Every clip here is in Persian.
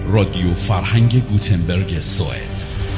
رادیو فرهنگ گوتنبرگ سوئد.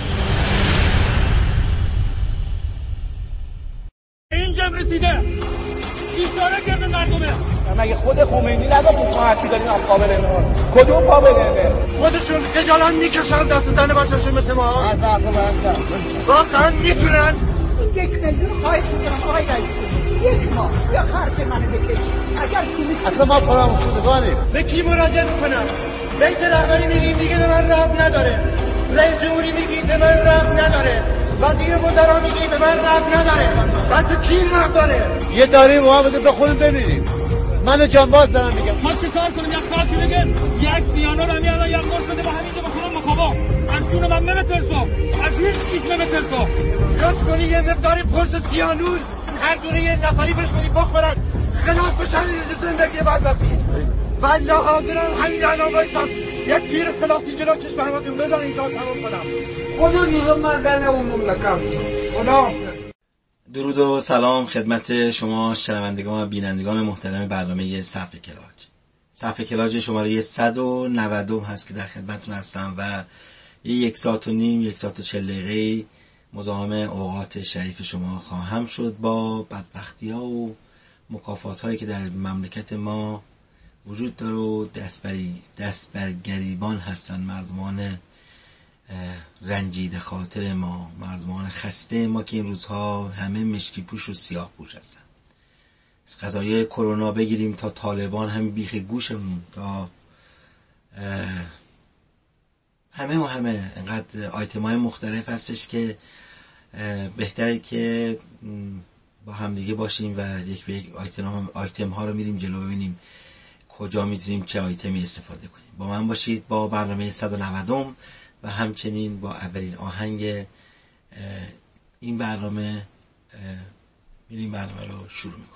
اینجا رسیده اشاره کرده مردمه. مگه خود خمینی نگفت ما هرچی داریم از قابل انعام؟ کدوم قابل انعام؟ خودشون خجالت میکشن دست زن بچه‌شون مثل ما. از عقل بنده واقعا میتونن؟ یک میلیون خواهش میکنم آقای رئیس یک ماه یا خرج منو بکش. اگر کی اصلا ما فراموش‌کنیم به کی مراجعه میکنم؟ بیت رهبری میگیم دیگه به من ربط نداره. رئیس جمهوری میگیم به من ربط نداره. وزیر وزرا میگیم به من ربط نداره. بعد به کی ربط داره؟ یه داری محافظه بخونیم ببینیم. من جانباز دارم میگم ما چه کار کنیم؟ یک خاکی بگه یک سیانو رو میاد یک قرص بده با همینجا بکنم مخابا. از جون من نمیترسم، از هیچ چیز نمیترسم. لطف کنی یه مقداری قرص سیانور هر دونه یه نفری بهش بدی بخورن خلاص بشن زندگی بدبختی. والله حاضرم همین الان بایستم یک تیر خلاصی جلو چشم همتون بزن اینجا تمام کنم. خدا دیگه من در اون مملکت. خدا. درود و سلام خدمت شما شنوندگان و بینندگان محترم برنامه صفحه کلاج. صفحه کلاج شماره 190 هست که در خدمتتون هستم و یک ساعت و نیم، 1 ساعت و 40 دقیقه مزاحم اوقات شریف شما خواهم شد با بدبختی‌ها و مکافات‌هایی که در مملکت ما وجود داره و دست بر گریبان هستن مردمان رنجیده خاطر ما، مردمان خسته ما که این روزها همه مشکی پوش و سیاه پوش هستن. از قضایای کرونا بگیریم تا طالبان، هم بیخ گوشمون، تا همه انقدر آیتم‌های مختلف هستش که بهتره که با همدیگه باشیم و یک به یک آیتم ها رو میریم جلو ببینیم کجا میتونیم چه آیتمی استفاده کنیم. با من باشید با برنامه 190 و همچنین با اولین آهنگ این برنامه میریم برنامه رو شروع میکنیم.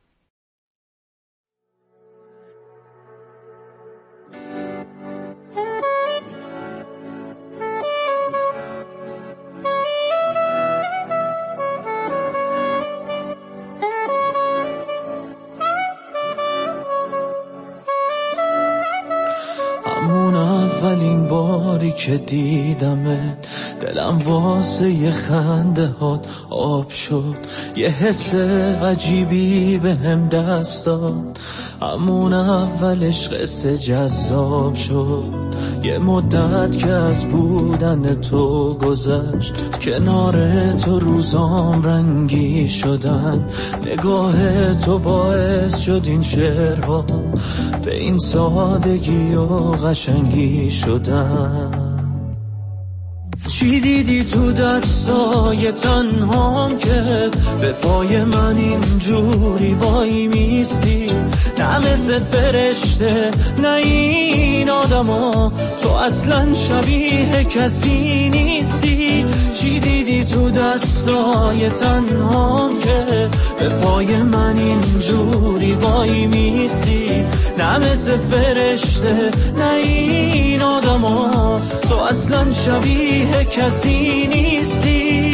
اولین باری که دیدمت دلم واسه یه خنده هات آب شد، یه حس عجیبی به هم دست داد، همون اولش قصه جذاب شد. یه مدت که از بودن تو گذشت، کنار تو روزام رنگی شدن، نگاه تو باعث شد این شعرها به این سادگی و قشنگی شدن. چی دیدی تو دستای تنهام که به پای من اینجوری وای میستی؟ نه مثل فرشته نه این آدما، تو اصلا شبیه کسی نیستی. چی دیدی تو دستای تنهام که به پای من اینجوری وای میستی؟ نه مثل فرشته نه این آدما، تو اصلا شبیه کسی نیستی.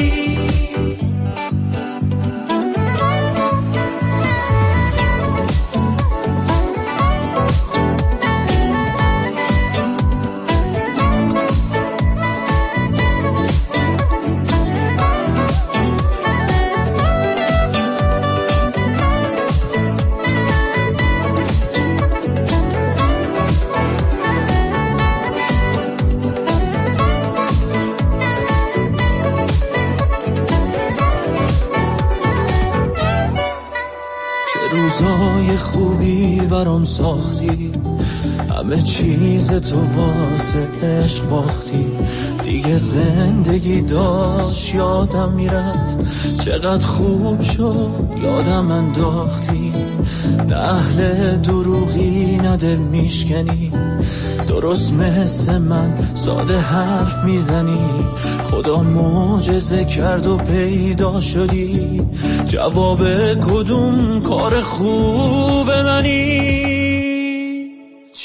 خوبی برام ساختی، همه چیز تو واسه عشق باختی. دیگه زندگی داشت یادم میرفت، چقدر خوب شد یادم انداختی. نه اهل دروغی نه دل میشکنی، درست مثل من ساده حرف میزنی. خدا معجزه کرد و پیدا شدی، جواب کدوم کار خوب منی؟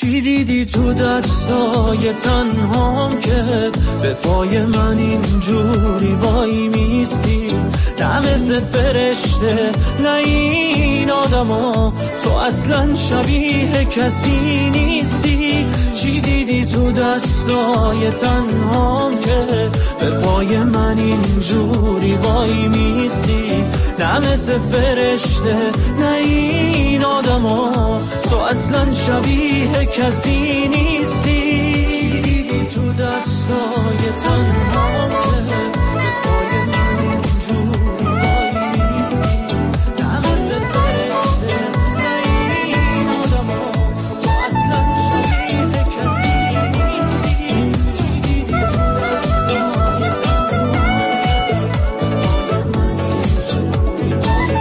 چی دیدی تو دستای تنهام که به پای من اینجوری وای میستی؟ نه مثل فرشته نه این آدما، تو اصلا شبیه کسی نیستی. چی دیدی تو دستای تنهام که به پای من اینجوری وای میستی؟ نه مثل فرشته نه این آدما، تو اصلا شبیه کسی نیستی. چی دیدی تو دستای تنهام که به پای من اینجوری وای میستی؟ نه مثل فرشته نه این آدما، تو اصلا شبیه کسی نیستی. چی دیدی تو دستای تنهام که به پای من اینجوری وای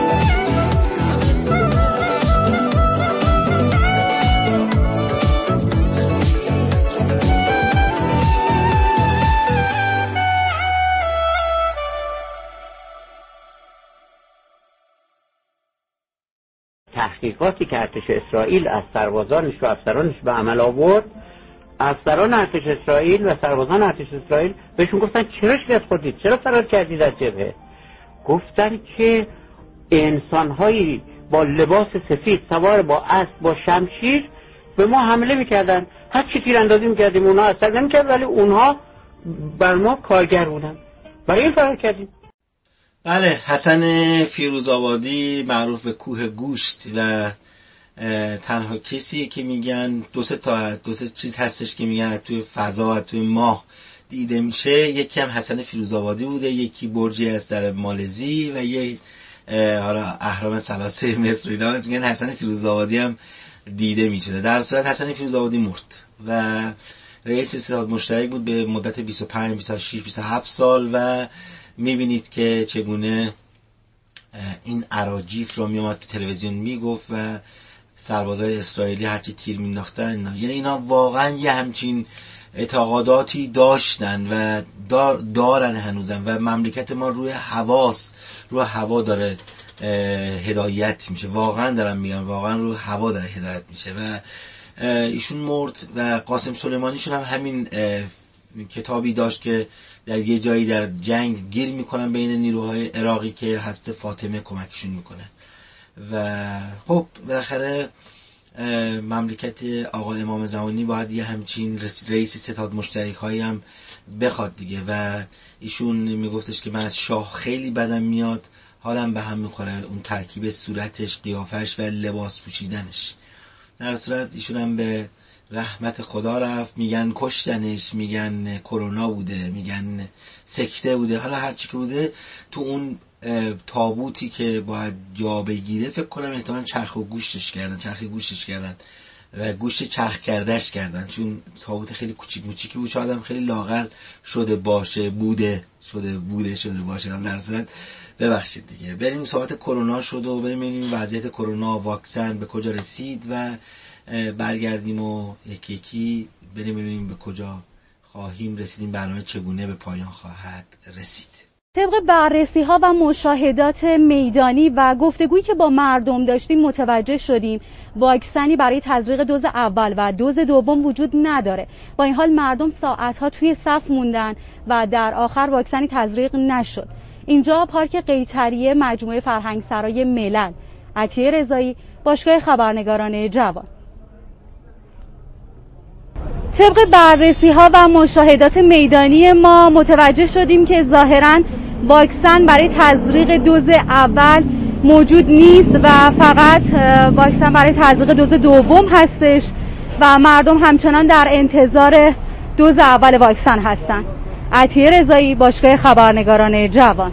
تحقیقاتی که ارتش اسرائیل از سربازانش و افسرانش به عمل آورد، افسران ارتش اسرائیل و سربازان ارتش اسرائیل بهشون گفتن چرا شکست خوردید، چرا فرار کردید از جبهه؟ گفتن که انسانهایی با لباس سفید سوار با اسب با شمشیر به ما حمله میکردن، هر چی تیراندازی میکردیم اونها اثر نمیکرد، ولی اونها بر ما کارگر بودن، برای این فرار کردیم. بله، حسن فیروزآبادی معروف به کوه گوشت و تنها کسی که میگن دو سه چیز هستش که میگن از توی فضا و توی ماه دیده میشه. یکی هم حسن فیروزآبادی بوده، یکی برجی از در مالزی و یه اهرام ثلاثه مصر. اینا میگن حسن فیروزآبادی هم دیده میشه. در صورت حسن فیروزآبادی مرد و رئیس ستاد مشترک بود به مدت 25 26 27 سال و میبینید که چگونه این اراجیف رو میومد تو تلویزیون میگفت و سربازای اسرائیلی هرچی تیر مینداختن یعنی اینا واقعا یه همچین اعتقاداتی داشتن و دارن هنوزن و مملکت ما روی هوا داره هدایت میشه. واقعا دارم میگم، واقعا روی هوا داره هدایت میشه و ایشون مرد و قاسم سلیمانیشون هم همین کتابی داشت که در یه جایی در جنگ گیر میکنن بین نیروهای عراقی که هست فاطمه کمکشون میکنه و خب بالاخره مملکت آقا امام زمانی باید یه همچین رئیس ستاد مشترک هایی هم بخواد دیگه و ایشون میگفتش که من از شاه خیلی بدم میاد، حالم به هم میخوره اون ترکیب صورتش، قیافش و لباس پوشیدنش. در صورت ایشون هم به رحمت خدا رفت. میگن کشتنش، میگن کرونا بوده، میگن سکته بوده، حالا هر چی که بوده تو اون تابوتی که باید جا بگیره فکر کنم احتمالاً چرخ گوشتش کردن و گوشت چرخ کردش کردن، چون تابوت خیلی کوچیک موچیکی بود، شاید هم خیلی لاغر شده باشه بوده باشه. در صورت ببخشید دیگه، بریم صحبت کرونا شد و بریم ببینیم وضعیت کرونا، واکسن به کجا رسید و برگردیم و یکی یکی بریم ببینیم به کجا خواهیم رسیدیم، برنامه چگونه به پایان خواهد رسید. طبق بررسی‌ها و مشاهدات میدانی و گفتگویی که با مردم داشتیم متوجه شدیم واکسنی برای تزریق دوز اول و دوز دوم وجود نداره. با این حال مردم ساعت‌ها توی صف موندن و در آخر واکسنی تزریق نشد. اینجا پارک قیطریه، مجموعه فرهنگسرای ملل. عطیه رضایی، باشگاه خبرنگاران جوان. طبق بررسی‌ها و مشاهدات میدانی ما متوجه شدیم که ظاهراً واکسن برای تزریق دوز اول موجود نیست و فقط واکسن برای تزریق دوز دوم هستش و مردم همچنان در انتظار دوز اول واکسن هستند. عطیه رضایی، باشگاه خبرنگاران جوان.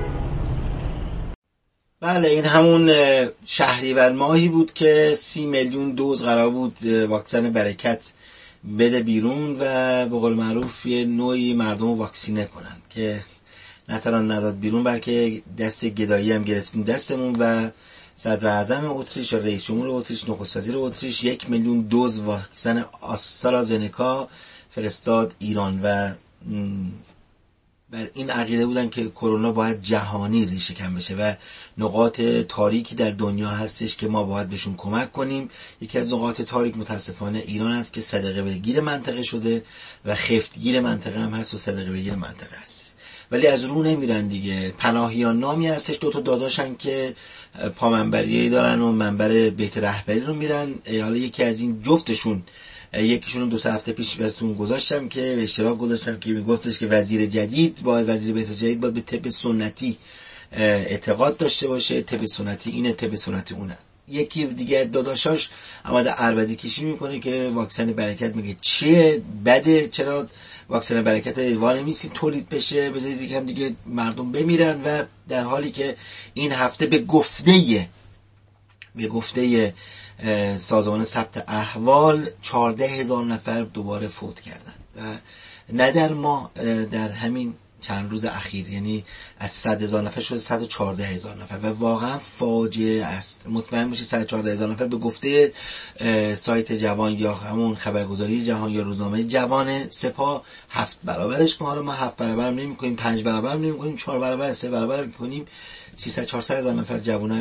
بله، این همون شهریور ماهی بود که 30 میلیون دوز قرار بود واکسن برکت بده بیرون و به قول معروف یه نوعی مردم رو واکسینه کنن که نتران نداد بیرون، بلکه دست گدایی هم گرفتیم دستمون و صدر اعظم اتریش و رئیس جمهور اتریش، نخست وزیر اتریش 1 میلیون دوز واکسن آسترازنکا فرستاد ایران و بر این عقیده بودن که کرونا باید جهانی ریشه کن بشه و نقاط تاریکی در دنیا هستش که ما باید بهشون کمک کنیم. یکی از نقاط تاریک متاسفانه ایران است که صدقه بگیر منطقه شده و خفتگیر منطقه هم هست و صدقه بگیر منطقه هست. ولی از رو نمیرن دیگه. پناهیان نامی هستش، 2 تا داداشن که پامنبریایی دارن و منبر بیت رهبری رو میرن. حالا یکی از این جفتشون، یکیشون 2 هفته پیش براتون گذاشتم که به اشتراک گذاشتم که میگفتش که وزیر بیت جدید باید به طب سنتی اعتقاد داشته باشه. طب سنتی اینه، طب سنتی اونه. یکی دیگه داداشاش آمده عربدی کشی میکنه که واکسن برکت، میگه چیه بده، چرا واکسن برکت وانمیسی تولید بشه، بذارید دیگه هم دیگه مردم بمیرن. و در حالی که این هفته به گفته سازمان ثبت احوال 14,000 نفر دوباره فوت کردن و نه در ماه، در همین چند روز اخیر، یعنی از 100,000 نفر شده 114,000 نفر و واقعا فاجعه است. مطمئن باشید 114,000 نفر به گفته سایت جوان یا همون خبرگزاری جهان یا روزنامه جوان سپاه 7 برابرش کنیم. حالا ما 7 برابر نمی کنیم، 5 برابر نمی کنیم، 4 برابر، 3 برابر کنیم، 300-400,000 نفر جوانای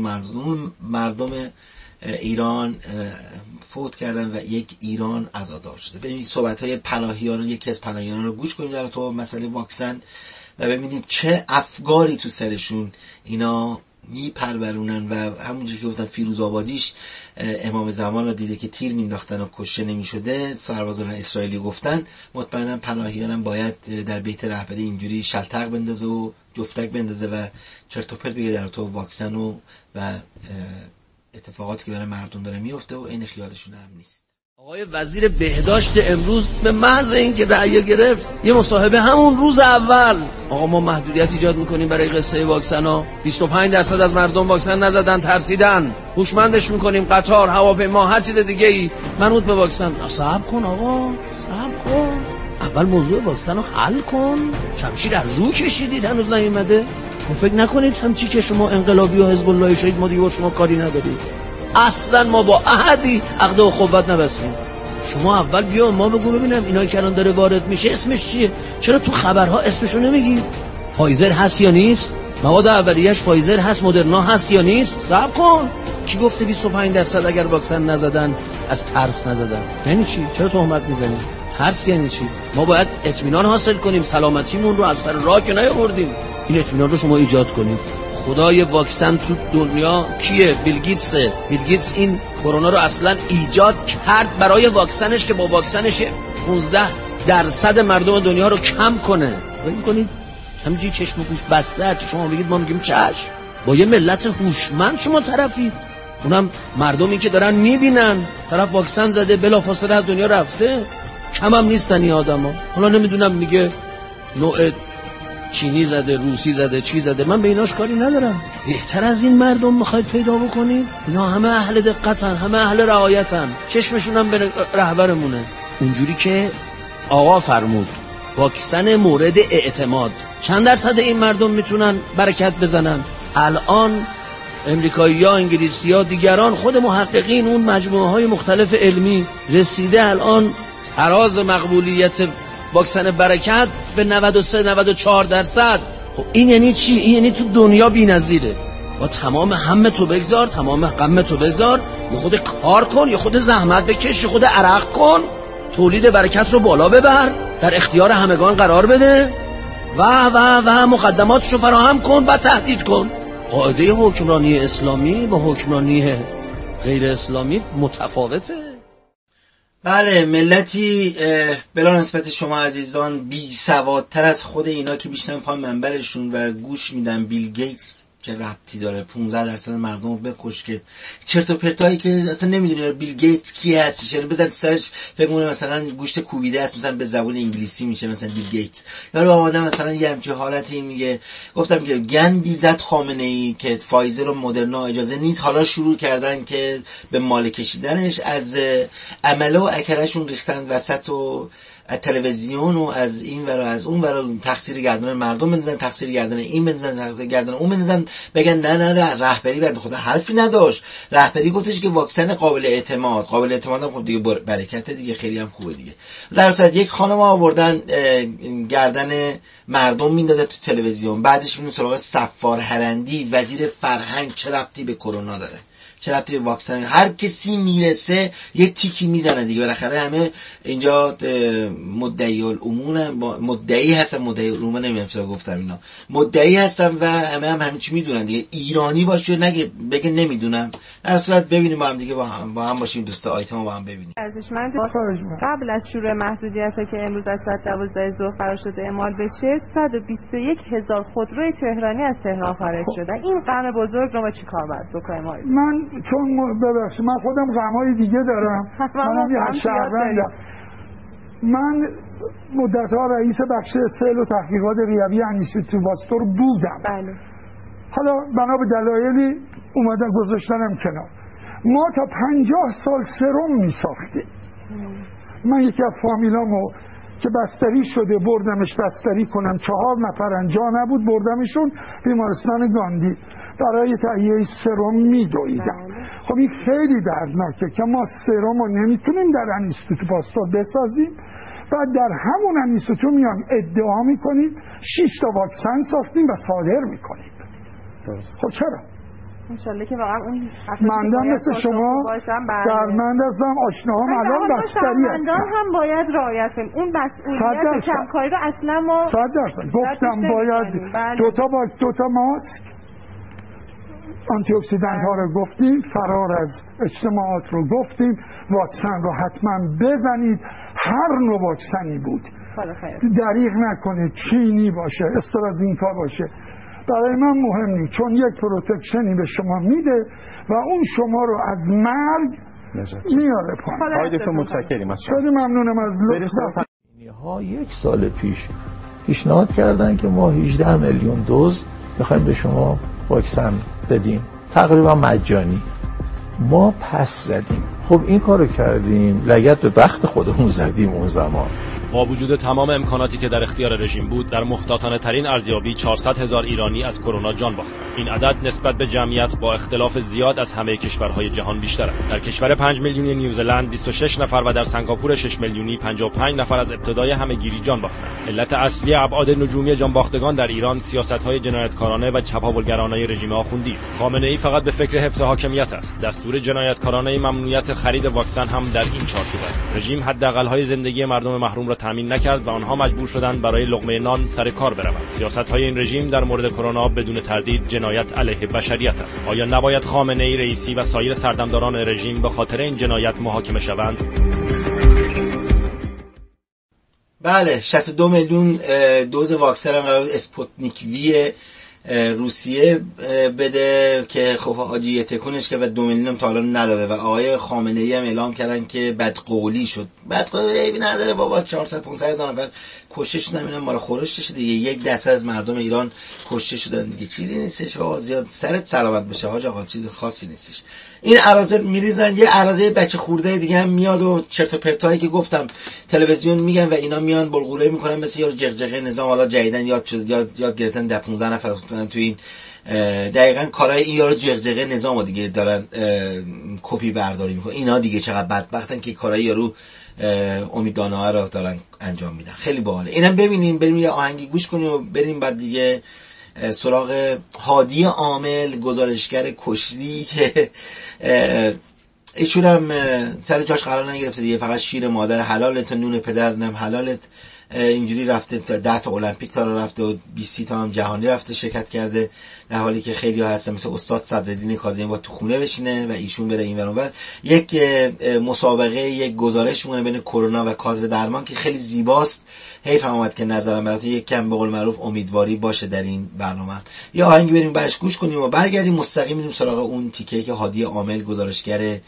مردم ایران فوت کردن و یک ایران عزادار شده. بریم صحبت‌های پناهیان، یکی از پناهیان رو گوش کنیم در تو مسئله واکسن و ببینید چه افکاری تو سرشون اینا میپرورونن. و همونجوری که گفتم فیروز آبادیش امام زمان رو دیده که تیر مینداختن و کشته نمیشده، سربازان اسرائیلی گفتن مطمئنا پناهیانم باید در بیت رهبری اینجوری شلتق بندازه و جفتک بندازه و چرت و پرت بگه در تو واکسن و اتفاقاتی که برای مردم داره میفته و این خیالشون هم نیست. آقای وزیر بهداشت امروز به محض اینکه رأی گرفت یه مصاحبه همون روز اول، آقا ما محدودیت ایجاد میکنیم برای قصه واکسنا، 25% از مردم واکسن نزدن، ترسیدن، هوشمندش میکنیم، قطار، هواپیما، هر چیز دیگه ای منوط به واکسن. صبر کن آقا، صبر کن، اول موضوع واکسن رو حل کن. شمشیر از رو کشیدید هنوز نیومده. فکر نکنید همچی که شما انقلابی و حزب الله شهید ما دیگه با شما کاری نداریم. اصلا ما با احدی عقد و اخوت نبستیم. شما اول بیا ما بگو ببینم اینایی که الان داره وارد میشه اسمش چیه؟ چرا تو خبرها اسمشو نمیگی؟ فایزر هست یا نیست؟ مواد اولیه‌اش فایزر هست، مدرنا هست یا نیست؟ صبر کن. کی گفته 25% اگر واکسن نزدن از ترس نزدن؟ یعنی چی؟ چرا تهمت میزنی؟ ترس یعنی چی؟ ما باید اطمینان حاصل کنیم، سلامتیمون رو از سر راه که نیاوردیم. این اطمینان رو شما ایجاد کنید. خدای واکسن تو دنیا کیه؟ بیل گیتس این کرونا رو اصلا ایجاد کرد برای واکسنش که با واکسنش 15% مردم دنیا رو کم کنه. فکر کنید همینجوری چشم و گوش بسته شما بگید ما میگیم چشم؟ با یه ملت هوشمند شما طرفید. اونم مردمی که دارن میبینن طرف واکسن زده بلافاصله از دنیا رفته. کم هم نیستن این آدما. حالا نمیدونم میگه نوع چینی زده، روسی زده، چی زده، من به ایناش کاری ندارم. بهتر از این مردم میخواید پیدا بکنید؟ اینا همه اهل دقتن، همه اهل رعایتن، چشمشون هم به رهبرمونه. اونجوری که آقا فرمود واکسن مورد اعتماد. چند درصد این مردم میتونن برکت بزنن؟ الان امریکایی‌ها، انگلیسی‌ها، دیگران، خود محققین، اون مجموعه‌های مختلف علمی رسیده الان تراز مقبولیت واکسن برکت به 93-94%. خب این یعنی چی؟ این یعنی تو دنیا بی‌نظیره. با تمام همه تو بگذار، تمام غم تو بذار، یا خود کار کن، یا خود زحمت بکش، یا خود عرق کن، تولید برکت رو بالا ببر، در اختیار همگان قرار بده و مقدماتش رو فراهم کن و تهدید کن. قاعده حکمرانی اسلامی با حکمرانی غیر اسلامی متفاوته. بله، ملتی بلا نسبت شما عزیزان بی سوادتر از خود اینا که بیشتر پای منبرشون و گوش میدن بیل گیتس چه ربطی داره 15% مردم رو بکش، که چرت و پرتایی که اصلا نمیدونی بیل گیتس کی هست، چرا بزن تو سرش فکر کنه مثلا گوشت کوبیده است، مثلا به زبان انگلیسی میشه مثلا بیل گیتس. یا آمده مثلا یه همچین حالتی میگه. گفتم که گندی زد خامنه‌ای که فایزر و مدرنا اجازه نیست، حالا شروع کردن که به مال کشیدنش، از عمله و اکرشون ریختن وسط و از تلویزیون و از این ور و از اون ور تقصیر گردن مردم بندازن، تقصیر گردن این بندازن، تقصیر گردن اون بندازن، بگن نه رهبری بنده خدا حرفی نداشت. رهبری گفتش که واکسن قابل اعتماد هم خب دیگه برکت دیگه، خیلی هم خوبه دیگه. در صورت یک خانم آوردن گردن مردم میندازه تو تلویزیون، بعدش میریم سراغ صفار هرندی وزیر فرهنگ. چه ربطی به کرونا داره؟ چه ربطی به واکسن؟ هر کسی میرسه یه تیکی میزنه دیگه. بالاخره همه اینجا مدعی العموم نمیدونم چرا گفتم اینا، مدعی هستن و همه چی میدونن دیگه. ایرانی باشه نگه بگه نمیدونم. در صورت ببینیم با هم دیگه، با هم باشیم دوست آیتمو با هم ببینیم. ارزشمند قبل از شروع محدودیت‌ها که امروز از ساعت 12 ظهر قرار شده اعمال بشه، 121,000 خودروی تهرانی از تهران خارج شدن. این غم بزرگ رو ما چیکار باید بکنیم؟ من چون ببخشید من خودم غمای دیگه دارم، منم یه شهروندم. من مدت‌ها رئیس بخش سیل و تحقیقات ریوی انیستیتوت پاستور بودم. بله. حالا بنا به دلایلی اومدن گذاشتنم کنار. ما تا 50 سال سرم می‌ساختیم. من یکی از فامیلامو که بستری شده بردمش بستری کنم، 4 نفرن جا نبود، بردمشون بیمارستان گاندی برای تهیه سرم میدویدن. خب این خیلی دردناکه که ما سرم رو نمیتونیم در انیستیتوت پاستور بسازیم، بعد در همون انیستیتوت میان ادعا میکنیم 6 تا واکسن ساختیم و صادر میکنیم. خب چرا؟ انشالله که واقعا اون مندم مثل شما درمند هستم، آشناهام الان بستری هستن. هم باید رعایت کنیم اون مسئولیت کمکاری رو اصلا ما 100% گفتم باید دو تا ماسک، آنتی اکسیدنت ها رو گفتیم، فرار از اجتماعات رو گفتیم، واکسن رو حتما بزنید. هر نوع واکسنی بود دریغ نکنید، چینی باشه، استرازینکا باشه، برای من مهم نیست، چون یک پروتکشنی به شما میده و اون شما رو از مرگ میاره پایین. آقای دکتر متشکریم از شما. خیلی ممنونم از لطفتون. ها 1 سال پیش پیشنهاد کردن که ما 18 میلیون دوز میخوایم به شما واکسن بدیم، تقریبا مجانی. ما پس زدیم. خب این کارو کردیم، لگد به بخت خودمون زدیم اون زمان. با وجود تمام امکاناتی که در اختیار رژیم بود، در محتاطانه ترین ارزیابی 400,000 ایرانی از کرونا جان باختند. این عدد نسبت به جمعیت با اختلاف زیاد از همه کشورهای جهان بیشتر است. در کشور 5 میلیونی نیوزلند 26 نفر و در سنگاپور 6 میلیونی 55 نفر از ابتدای همه‌گیری جان باختند. علت اصلی ابعاد نجومی جان باختگان در ایران سیاست‌های جنایتکارانه و چپاولگرانه رژیم آخوندی است. خامنه‌ای فقط به فکر حفظ حاکمیت است. دستور جنایتکارانه ممنوعیت خرید واکسن هم در این چارچوب است. رژیم حداقل‌های زندگی مردم محروم را تامین نکرد و آنها مجبور شدند برای لقمه نان سر کار بروند. سیاست‌های این رژیم در مورد کرونا بدون تردید جنایت علیه بشریت است. آیا نباید خامنه‌ای، رئیسی و سایر سردمداران رژیم به خاطر این جنایت محاکمه شوند؟ بله، 62 میلیون دوز واکسن هم قرار اسپوتنیک وی روسیه بده که خب حاجی تکونش که و 2 میلیون هم تا حالا نداده و آقای خامنه‌ای هم اعلام کردن که بدقولی شد. بدقولی عیبی نداره بابا، 400-500 هزار نفر کشته شدن، اینا مال خورشتش دیگه. 1% از مردم ایران کشته شدن دیگه، چیزی نیستش بابا. زیاد سرت سلامت بشه حاج آقا، چیز خاصی نیستش. این اراذل میریزن، یه اراذل بچه خورده دیگه هم میاد و چرت و پرتایی که گفتم تلویزیون میگن و اینا میان بلغوله میکنن مثل یارو جغجغه نظام. حالا جدیدن یاد گرفتن 15 نفر تو این دقیقاً کارهای این یارو جغجغه نظامو دیگه دارن کپی برداری میکنن. اینا دیگه چقدر بدبختن که کارهای یارو امیدانه ها رو دارن انجام میدن. خیلی باحاله. اینم ببینین، بریم یه آهنگی گوش کنیم و بریم بعد دیگه سراغ هادی عامل، گزارشگر کشتی که ایشون هم سر جاش قرار نگرفته دیگه، فقط شیر مادر حلالت، نون پدرم حلالت، اینجوری رفته 10 تا المپیک تا رفته و 20 تا هم جهانی رفته شرکت کرده، در حالی که خیلی ها هستن مثل استاد صدرالدین کاظمی با تو خونه بشینه و ایشون بره این ور اون ور. یک مسابقه، یک گزارش مونه بین کرونا و کادر درمان که خیلی زیباست. حیف هم اومد که نظرم براتون یک کم به قول معروف امیدواری باشه در این برنامه. یه آهنگی بریم بعدش گوش کنیم و برگردیم مستقیم میریم سراغ اون تیکه که هادی عامل گزارشگر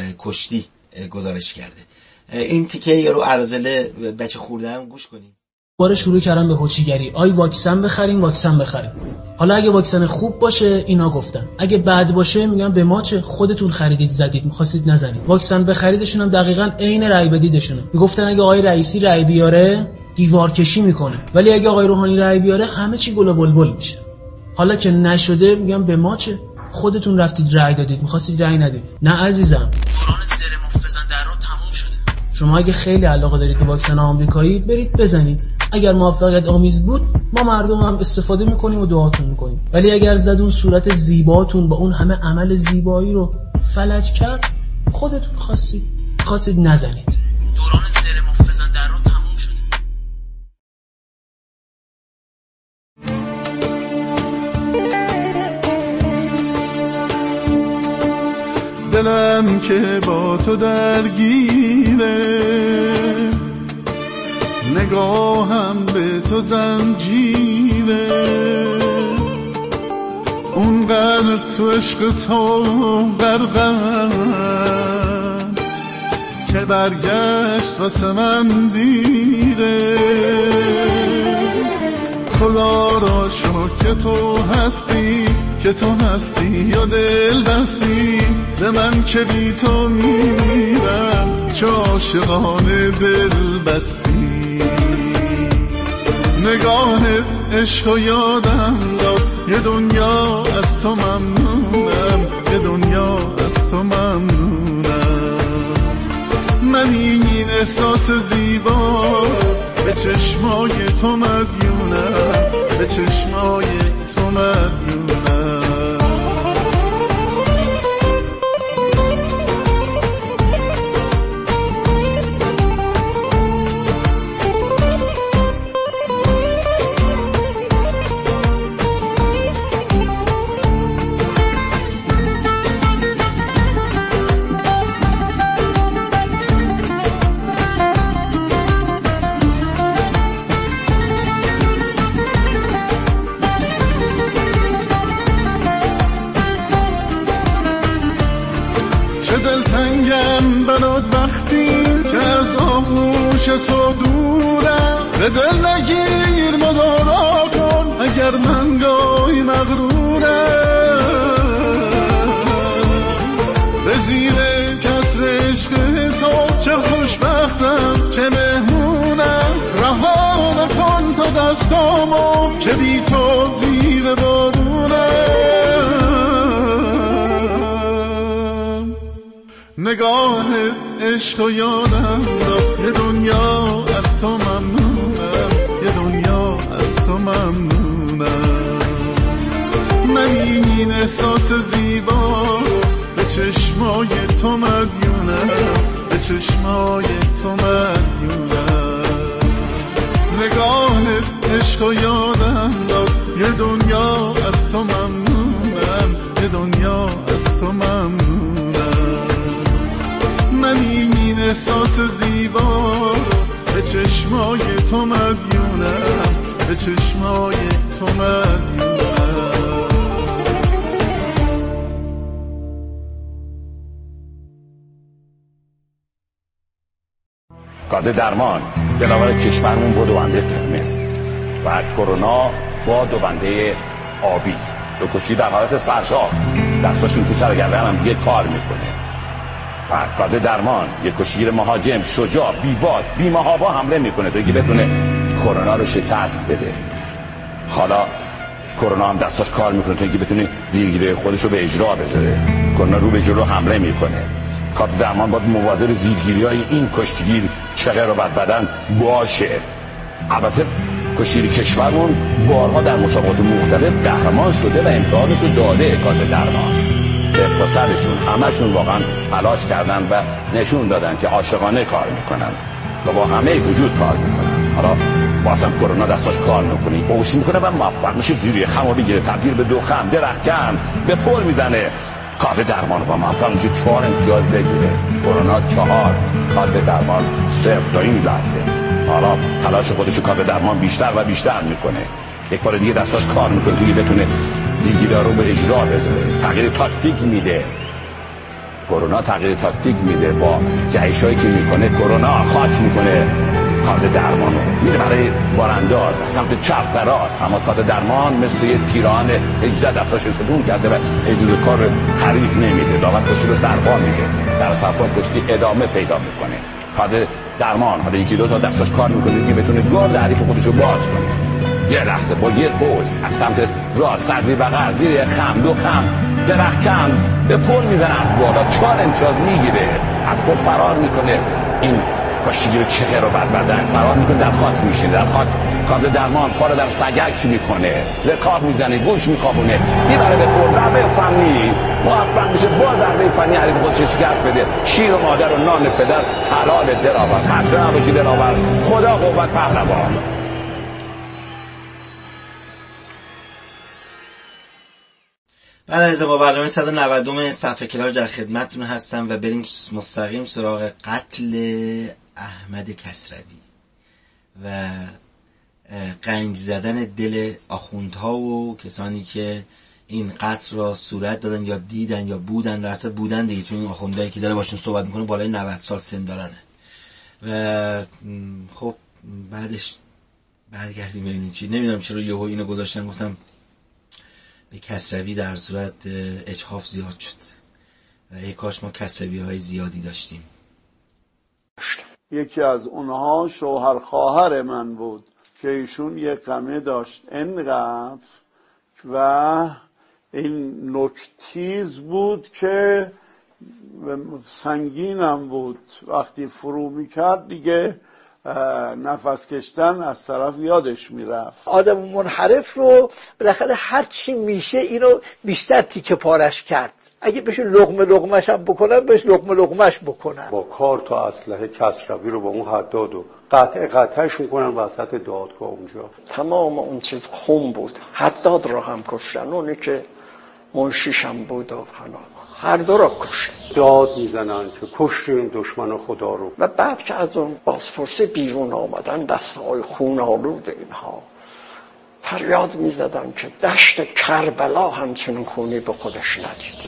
کشتی گزارش کرده. این تیکه یارو ارزله بچه خورده هم گوش کنیم. دوباره شروع کردن به هوچیگری. واکسن بخریم. حالا اگه واکسن خوب باشه اینا گفتن، اگه بد باشه میگن به ما چه، خودتون خریدید زدید، می‌خواستید نزنید. واکسن بخریدشون هم دقیقاً عین رأی بدیدشونه. میگفتن اگه آقای رئیسی رأی بیاره دیوار کشی میکنه، ولی اگه آقای روحانی رأی بیاره همه چی گل و بلبل میشه. حالا که نشده میگن به ما چه، خودتون رفتید رأی دادید، می‌خواستید رأی ندید. نه عزیزم، دوران زر مفت بزن در رو تموم شده. شما اگه خیلی علاقه دارید به واکسن آمریکایی برید بزنید. اگر موفقیت آمیز بود ما مردم هم استفاده میکنیم و دعاتون میکنیم، ولی اگر زدون صورت زیباتون با اون همه عمل زیبایی رو فلج کرد، خودتون خواستید نزنید. دوران زر مفت بزن در رو تموم شده. دلم که با تو درگیره، نگاهم به تو زنجیره، اونقدر تو عشق تو غرقم که برگشت واسه من دیره. خدا را شکر که تو هستی یا دل بستی به من که بی تو میمیرم، چه عاشقانه دل بستی. نگاهت عشق و یادم داد، یه دنیا از تو ممنونم، یه دنیا از تو ممنونم. من این احساس زیبا به چشمای تو مدیونم، به چشمای تو مدیونم. تو دورم به دل نگیر مدارا کن، اگر من گاهی مغرورم به زیر کتر عشق تو، چه خوشبختم چه مهمونم. رها نکن تا دستامو که بی تو زیر بارونم. نگاه عشق و یادم داد، یه دنیا از تو ممنونم، یه دنیا از تو ممنونم. من این احساس زیبا به چشمای تو مدیونم، به چشمای تو مدیونم. نگاه عشق و یادم داد، یه دنیا از تو ممنونم، یه دنیا از تو ممنونم. من این احساس زیبا به چشمای تو مدیونم، به چشمای تو مدیونم. کادر درمان دلاور کشورمون با دوبنده قرمز و کرونا با دوبنده آبی، دو کشتی در حالت سرشار، دستاشون تو سر گردن هم دیگه کار میکنه. و کادر درمان یک کشتیگیر مهاجم شجاع، بیباک، بی‌محابا حمله میکنه تا اینکه بتونه کرونا رو شکست بده. حالا کرونا هم دستاش کار میکنه تا اینکه بتونه زیرگیری خودش رو به اجرا بذاره. کرونا رو به جلو حمله میکنه. کادر درمان باید مواظب زیرگیری‌های این کشتیگیر چغر و بدبدن باشه. البته کشتیگیر کشورمون بارها در مسابقات مختلف قهرمان شده و امتحانش رو داده. کادر درمان صفر تا صدشون همشون واقعا تلاش کردن و نشون دادن که عاشقانه کار میکنن و با همه وجود کار میکنن. حالا بازم کرونا دستاش کار میکنه، قوسی میکنه و موفق میشه زیری خمو بگیره، تبدیل به دخم، درختکن به پل میزنه. کادر درمان و موفق میشه 4 امتیاز بگیره. کرونا 4، کادر درمان 0 تا این لحظه. حالا تلاش خودشو کادر درمان بیشتر و بیشتر میکنه. یک بار دیگه دستاش کار میکنه توی بتونه زیرگیری‌ها رو به اجرا بذاره. تغییر تاکتیک میده. کرونا تغییر تاکتیک میده با جهش‌هایی که میکنه. کرونا خاک میکنه کارت درمان رو میره برای بارانداز از سمت چپ و راست، اما کارت درمان مثل یه پیران 18 دفترش ستون کرده و اجازه کار حریف نمیده، داور کشتی رو سربان میده، در سربان کشتی ادامه پیدا میکنه. کارت درمان حالا یکی دو تا دستاش کار میکنه که بتونه گارد حریف خودش رو باز کنه. یه لحظه با یه پوز از سمت راست سرزی بغل زیر خم دو خم درخت کم به پل میزنه، از بالا 4 امتیاز میگیره، از پل فرار میکنه، این کشتیگیر چهره رو بدن فرار میکنه، در خاک میشینه، در خاک کارت درمان پا رو در سگک میکنه، رکاب میزنه، گوش میخوابونه، میبره به پل، ضربه فنی موفق میشه، با ضربه فنی حریف خودش شکست بده. شیر و مادر و نان پدر حلال دلاور، خسته نباشی دلاور، خدا قوت پهلوان. بله، با برنامه 190 صفحه کلاج در خدمتتون هستم و بریم مستقیم سراغ قتل احمد کسروی و قنگ زدن دل آخوندها و کسانی که این قتل را صورت دادن یا دیدن یا بودن، در اصل بودن دیگه، چون این آخوندهایی که داره باشون صحبت میکنه بالای 90 سال سن دارنه. و خب بعدش برگردیم ببینیم چی. نمیدونم چرا یهو اینو گذاشتن، گفتم به کسروی در صورت اجحاف زیاد شد و ای کاش ما کسروی های زیادی داشتیم. یکی از اونها شوهر خواهر من بود که ایشون یه قمه داشت انقدر و این نوکتیز بود که سنگینم بود، وقتی فرو میکرد دیگه نفس کشتن از طرف یادش میرفت. آدم منحرف رو بالاخره هر چی میشه اینو بیشتر تیکه پارش کرد. اگه بشه لقمه لقمش هم بکنن، بهش لقمه لقمش بکنن. با کار تا اسلحه کسروی رو با اون حداد و قطعش میکنن وسط دادگاه اونجا. تمام اون چیز خون بود. حداد رو هم کشتن، اونی که منشیش هم بود و هر دو را کشت. داد میزنن که کشتیم دشمن خدا رو. و بعد که از اون بازپرسی بیرون آمدن، دستهای خون آلود اینها فریاد میزدن که دشت کربلا همچنین خونی به خودش ندید.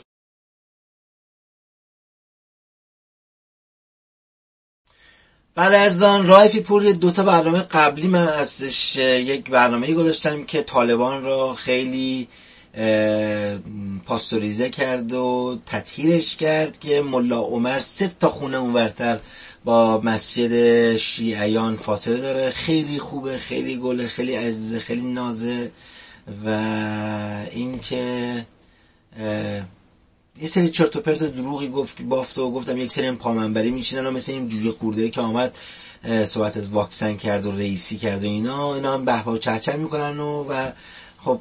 بله عزیزان، رایفی پور 2 تا برنامه قبلی من ازش یک برنامه‌ای گذاشتم که طالبان را خیلی پاستوریزه کرد و تطهیرش کرد که ملا عمر 3 تا خونه اونورتر با مسجد شیعیان فاصله داره. خیلی خوبه، خیلی گله، خیلی عزیزه، خیلی نازه. و این که یه سری چرت و پرت و دروغی بافت و گفتم یک سری پامنبری میشینن و مثل این جوجه خورده که آمد صحبت از واکسن کرد و رئیسی کرد و اینا هم بهبه و چهچه میکنن و خب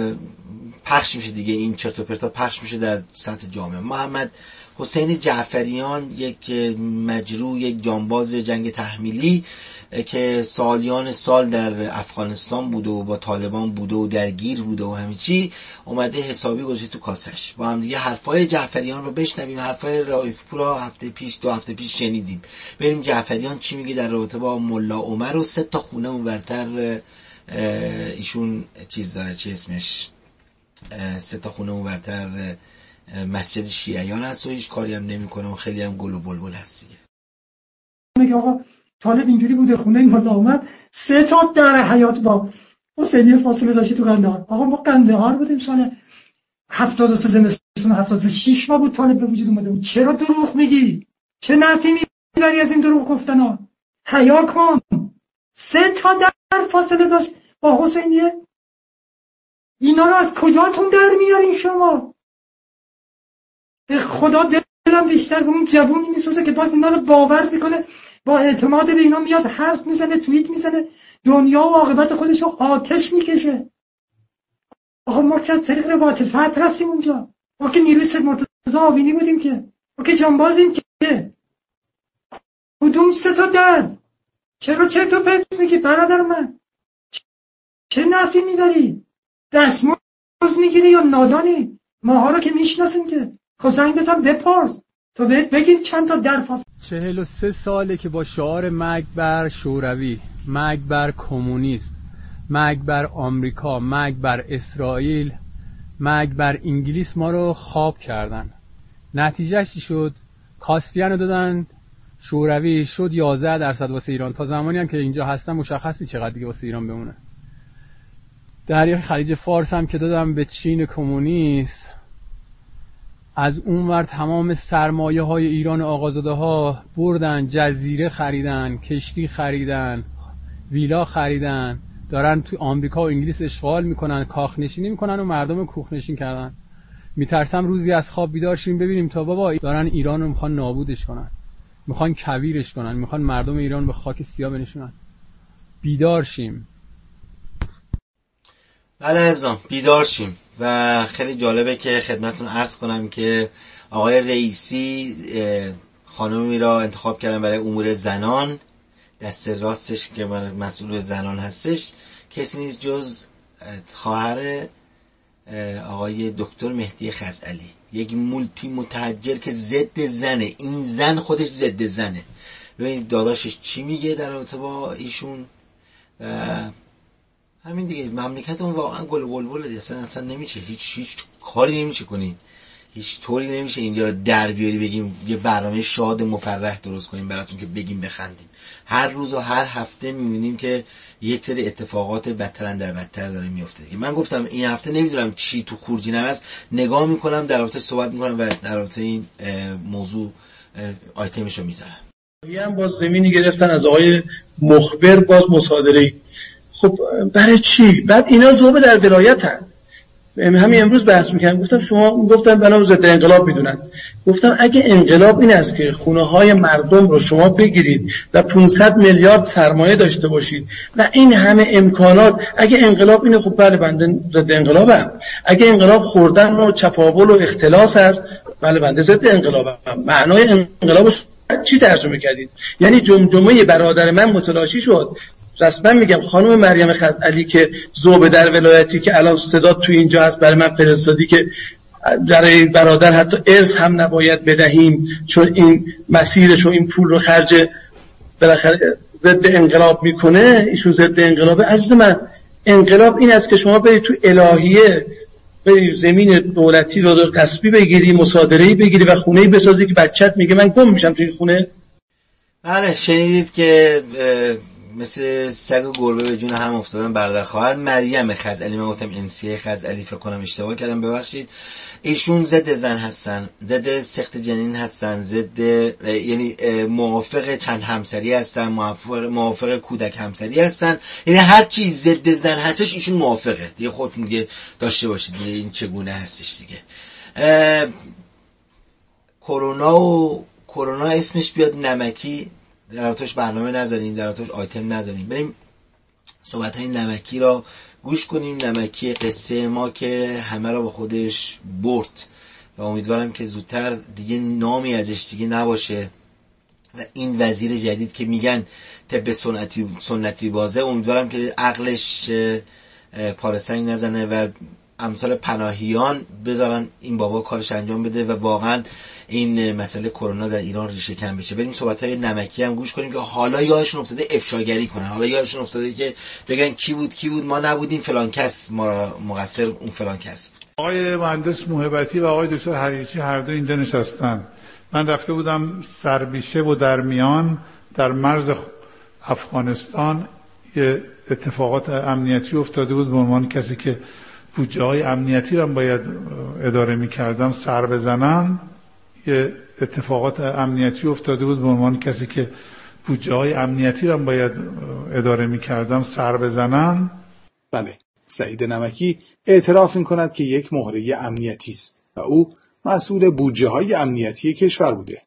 پخش میشه دیگه، این چرت و پرتا پخش میشه در سطح جامعه. محمد حسین جعفریان، یک مجروح، یک جانباز جنگ تحمیلی که سالیان سال در افغانستان بوده و با طالبان بوده و درگیر بوده و همه چی، اومده حسابی گذاشته تو کاسش. با هم دیگه حرفای جعفریان رو بشنویم. حرفای رائف پورا 2 هفته پیش شنیدیم. بریم جعفریان چی میگه در رابطه با ملا عمر و 3 تا خونه اونورتر ایشون چیز داره، چی اسمش، 3 تا خونه اونورتر مسجد شیعیان هست و هیچ کاری هم نمیکنه و خیلی هم گل و بلبل هست دیگه. میگه آقا طالب اینجوری بوده، خونه ملا عمر 3 تا در حیات با حسینی فاصله داشتی تو قندهار. آقا ما قندهار بودیم سال 73 زمستون 76 ما بود طالب به وجود اومده بود. چرا دروغ میگی؟ چه نفعی میبری از این دروغ گفتنا؟ حیا کن. 3 تا در فاصله داشت با حسینیه. اینا رو از کجاتون در میارین شما؟ به خدا دلم بیشتر به اون جوونی میسوزه که باز اینا رو باور میکنه، با اعتماد به اینا میاد حرف میزنه، توییت میزنه، دنیا و عاقبت خودش رو آتش میکشه. آقا ما که از طریق روایت فتح رفتیم اونجا، ما که نیروی سید مرتضی آبینی بودیم، که ما که جانبازیم، که کدوم 3 تا در؟ چرا چه تو پرت میگی برادر من؟ چه نفعی میبری؟ دستمزد میگیری یا نادانی؟ ماها رو که میشناسیم که. خب زنگ بزن بپرس تو بهت بگیم چند تا در فاصله. 43 ساله که با شعار مرگ بر شوروی، مرگ بر کمونیست، مرگ بر آمریکا، مرگ بر اسرائیل، مرگ بر انگلیس ما رو خواب کردن. نتیجهش چی شد؟ کاسپیان رو دادن شوروی شد 11% واسه ایران. تا زمانی هم که اینجا هستن مشخصی چقدر دیگه واسه ایران بمونه. دریای خلیج فارس هم که دادم به چین کمونیست، از اونور تمام سرمایه های ایران آقازاده ها بردن، جزیره خریدن، کشتی خریدن، ویلا خریدن، دارن توی آمریکا و انگلیس اشغال میکنن، کاخنشینی میکنن و مردم کوخنشین کردن. میترسم روزی از خواب بیدار شیم ببینیم تا بابا دارن ایران رو میخوان نابودش کنن، میخوان کویرش کنن، میخوان مردم ایران به خاک سیاه بنشونن. بیدار شیم. بله عزیزان، بیدار شیم. و خیلی جالبه که خدمتتون عرض کنم که آقای رئیسی خانومی را انتخاب کردن برای امور زنان. دست راستش که مسئول زنان هستش کسی نیست جز خواهر آقای دکتر مهدی خزعلی، یک مولتی متحجر که ضد زنه. این زن خودش ضد زنه. ببینید داداشش چی میگه در رابطه با ایشون. همین دیگه، مملکت اون واقعا گل و بلبله دیگه. اصلا نمیشه، هیچ کاری نمیشه کنین، هیچ طوری نمیشه اینجا رو در بیاری بگیم یه برنامه شاد مفرح درست کنیم براتون که بگیم بخندیم. هر روز و هر هفته میبینیم که یک سری اتفاقات بدترن در بدتر داره میفته. من گفتم این هفته نمیدونم چی تو خورجینم است، نگاه میکنم در رابطه صحبت میکنم و در رابطه این موضوع آیتمشو میذارم. هم باز زمینی گرفتن از آقای مخبر، باز مصادره‌ای. خب برای چی؟ بعد اینا ذوب در ولایتن. همین امروز بحث میکنم، گفتم شما گفتن بنا به ضد انقلاب میدونن. گفتم اگه انقلاب این است که خونه های مردم رو شما بگیرید و 500 میلیارد سرمایه داشته باشید و این همه امکانات، اگه انقلاب اینه، خب بله بنده ضد انقلابم. اگه انقلاب خوردن و چپاول و اختلاس است، بله بنده ضد انقلابم. معنای انقلاب چی ترجمه کردید؟ یعنی جمجمه برادر من متلاشی شد. رسما میگم خانم مریم خزعلی که ذوب در ولایتی که الان صدا تو اینجا هست برای من فرستادی که برای برادر حتی ارث هم نباید بدهیم چون این مسیرش و این پول رو خرج بالاخره ضد انقلاب میکنه. ایشون ضد انقلابه. عزیز من، انقلاب این است که شما برید تو الهیه، برید زمین دولتی رو غصبی بگیری، مصادره‌ای بگیری و خونه‌ای بسازی که بچت میگه من گم میشم تو این خونه. بله، شنیدید که مثل سگ و گربه به جون هم افتادن برادر خواهر مریم خزعلی. من گفتم انسیه خزعلی، فکر کنم اشتباه کردم، ببخشید. ایشون ضد زن هستن، ضد سخت جنین هستن، ضد یعنی موافق چند همسری هستن، موافق کودک همسری هستن. یعنی هر چیز ضد زن هستش ایشون موافقه. دیگه خودتون دیگه داشته باشید دیگه این چگونه هستش دیگه. کرونا اسمش بیاد نمکی، در اتاش برنامه نذاریم، در اتاش آیتم نذاریم، بریم صحبت های نمکی را گوش کنیم. نمکی قصه ما که همه را با خودش برد و امیدوارم که زودتر دیگه نامی ازش دیگه نباشه و این وزیر جدید که میگن طب سنتی بازه، امیدوارم که عقلش پارسنگ نزنه و امثال پناهیان بذارن این بابا کارش انجام بده و واقعا این مسئله کرونا در ایران ریشه کن بشه. بریم صحبت‌های نمکی هم گوش کنیم که حالا یادشون افتاده افشاگری کنن، حالا یادشون افتاده که بگن کی بود ما نبودیم، فلان کس ما را مقصر اون فلان کس بود. آقای مهندس موهبتی و آقای دکتر حریچی هر دو اینجا نشستن. من رفته بودم سربیشه و در میان در مرز افغانستان یه اتفاقات امنیتی افتاده بود. به عنوان کسی که بودجه های امنیتی رو باید اداره می‌کردم سر بزنم، یه اتفاقات امنیتی افتاده بود. به عنوان کسی که بودجه های امنیتی رو باید اداره می‌کردم سر بزنم. بله، سعید نمکی اعتراف می‌کند که یک مهره امنیتی است و او مسئول بودجه های امنیتی کشور بوده.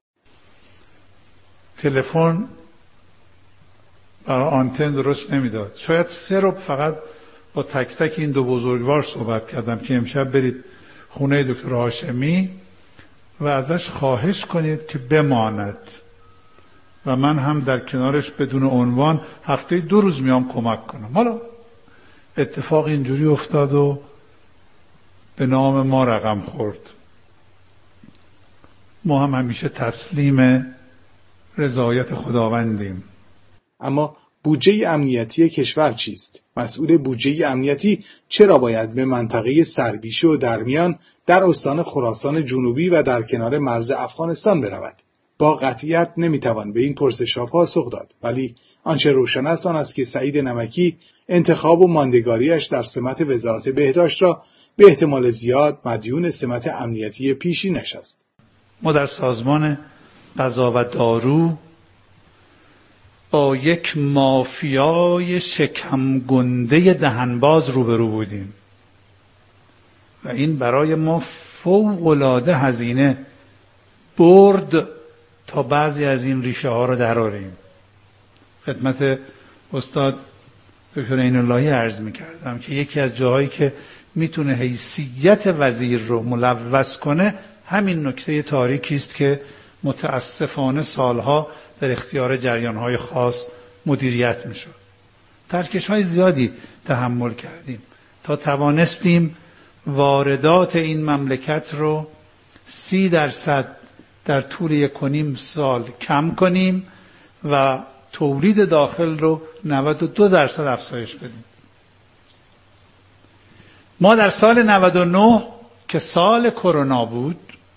تلفن برای آنتن درست نمیداد. شاید 3 ربع فقط با تک تک این دو بزرگوار صحبت کردم که امشب برید خونه دکتر هاشمی و ازش خواهش کنید که بماند و من هم در کنارش بدون عنوان هفته 2 روز میام کمک کنم. حالا اتفاق اینجوری افتاد و به نام ما رقم خورد. ما هم همیشه تسلیم رضایت خداوندیم. اما بودجه امنیتی کشور چیست؟ مسئول بودجه امنیتی چرا باید به منطقه سربیشه و درمیان در استان خراسان جنوبی و در کنار مرز افغانستان برود؟ با قطعیت نمیتوان به این پرسش‌ها پاسخ داد، ولی آنچه روشن است آن است که سعید نمکی انتخاب و ماندگاریش در سمت وزارت بهداشت را به احتمال زیاد مدیون سمت امنیتی پیشینش است. ما در سازمان غذا و دارو با یک مافیای شکمگنده دهنباز روبرو بودیم و این برای ما فوق‌العاده هزینه برد تا بعضی از این ریشه ها رو درآوریم. خدمت استاد دکتر عین‌اللهی عرض می‌کردم که یکی از جاهایی که میتونه حیثیت وزیر رو ملوث کنه همین نکته تاریکی است که متاسفانه سالها در اختیار جریان‌های خاص مدیریت میشد. ترکش‌های زیادی تحمل کردیم تا توانستیم واردات این مملکت رو 30% در طول 1.5 سال کم کنیم و تولید داخل رو 92% افزایش بدیم. ما در سال 99 که سال کرونا بود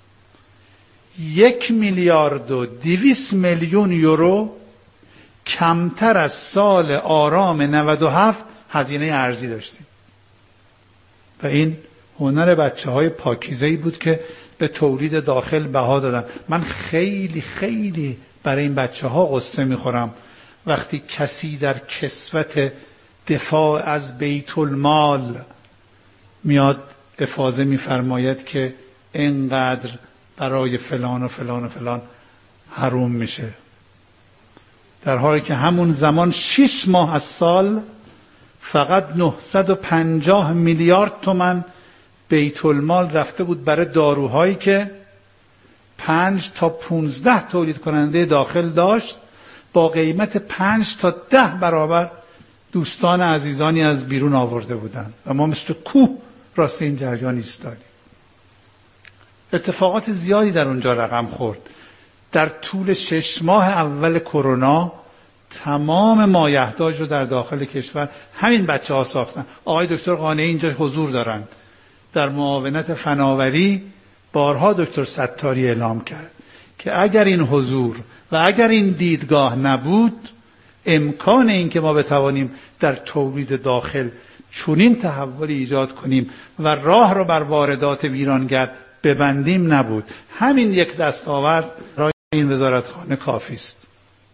1,200,000,000 یورو کمتر از سال آرام 97 هزینه ارزی داشتیم و این هنر بچه‌های پاکیزه‌ای بود که به تولید داخل بها دادن. من خیلی خیلی برای این بچه‌ها قصه می‌خورم وقتی کسی در کسوت دفاع از بیت المال میاد افاضه می‌فرماید که اینقدر برای فلان و فلان و فلان حروم میشه، در حالی که همون زمان 6 ماه از سال فقط 950 میلیارد تومان بیت المال رفته بود برای داروهایی که 5 تا 15 تولید کننده داخل داشت با قیمت 5 تا 10 برابر دوستان عزیزانی از بیرون آورده بودند و ما مثل کوه راست این جریان ایستادیم. اتفاقات زیادی در اونجا رقم خورد. در طول 6 ماه اول کرونا تمام مایحتاج رو در داخل کشور همین بچه‌ها ساختن. آقای دکتر قانعی اینجا حضور دارند. در معاونت فناوری بارها دکتر ستاری اعلام کرد که اگر این حضور و اگر این دیدگاه نبود امکان این که ما بتوانیم در تولید داخل چنین تحولی ایجاد کنیم و راه رو بر واردات ویرانگر ببندیم نبود. همین یک دستاورد برای این وزارتخانه کافی است.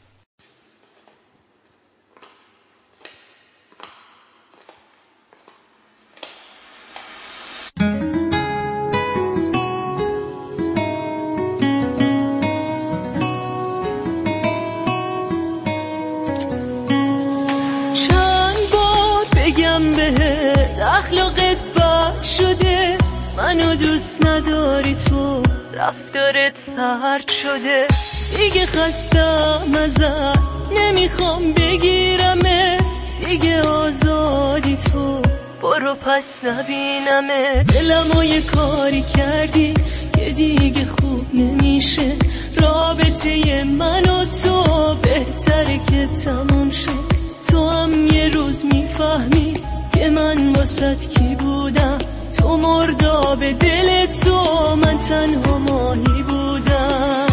اخلاقت بد شده، منو دوست نداری، تو رفتارت سرد شده، دیگه خستم ازت نمیخوام بگیرمه، دیگه آزادی تو برو پس نبینمه، دلمو یه کاری کردی که دیگه خوب نمیشه، رابطه من و تو بهتره که تموم شد، تو هم یه روز میفهمی که من واسط کی بودم، تو مرداب دل تو، من تنها ماهی بودم.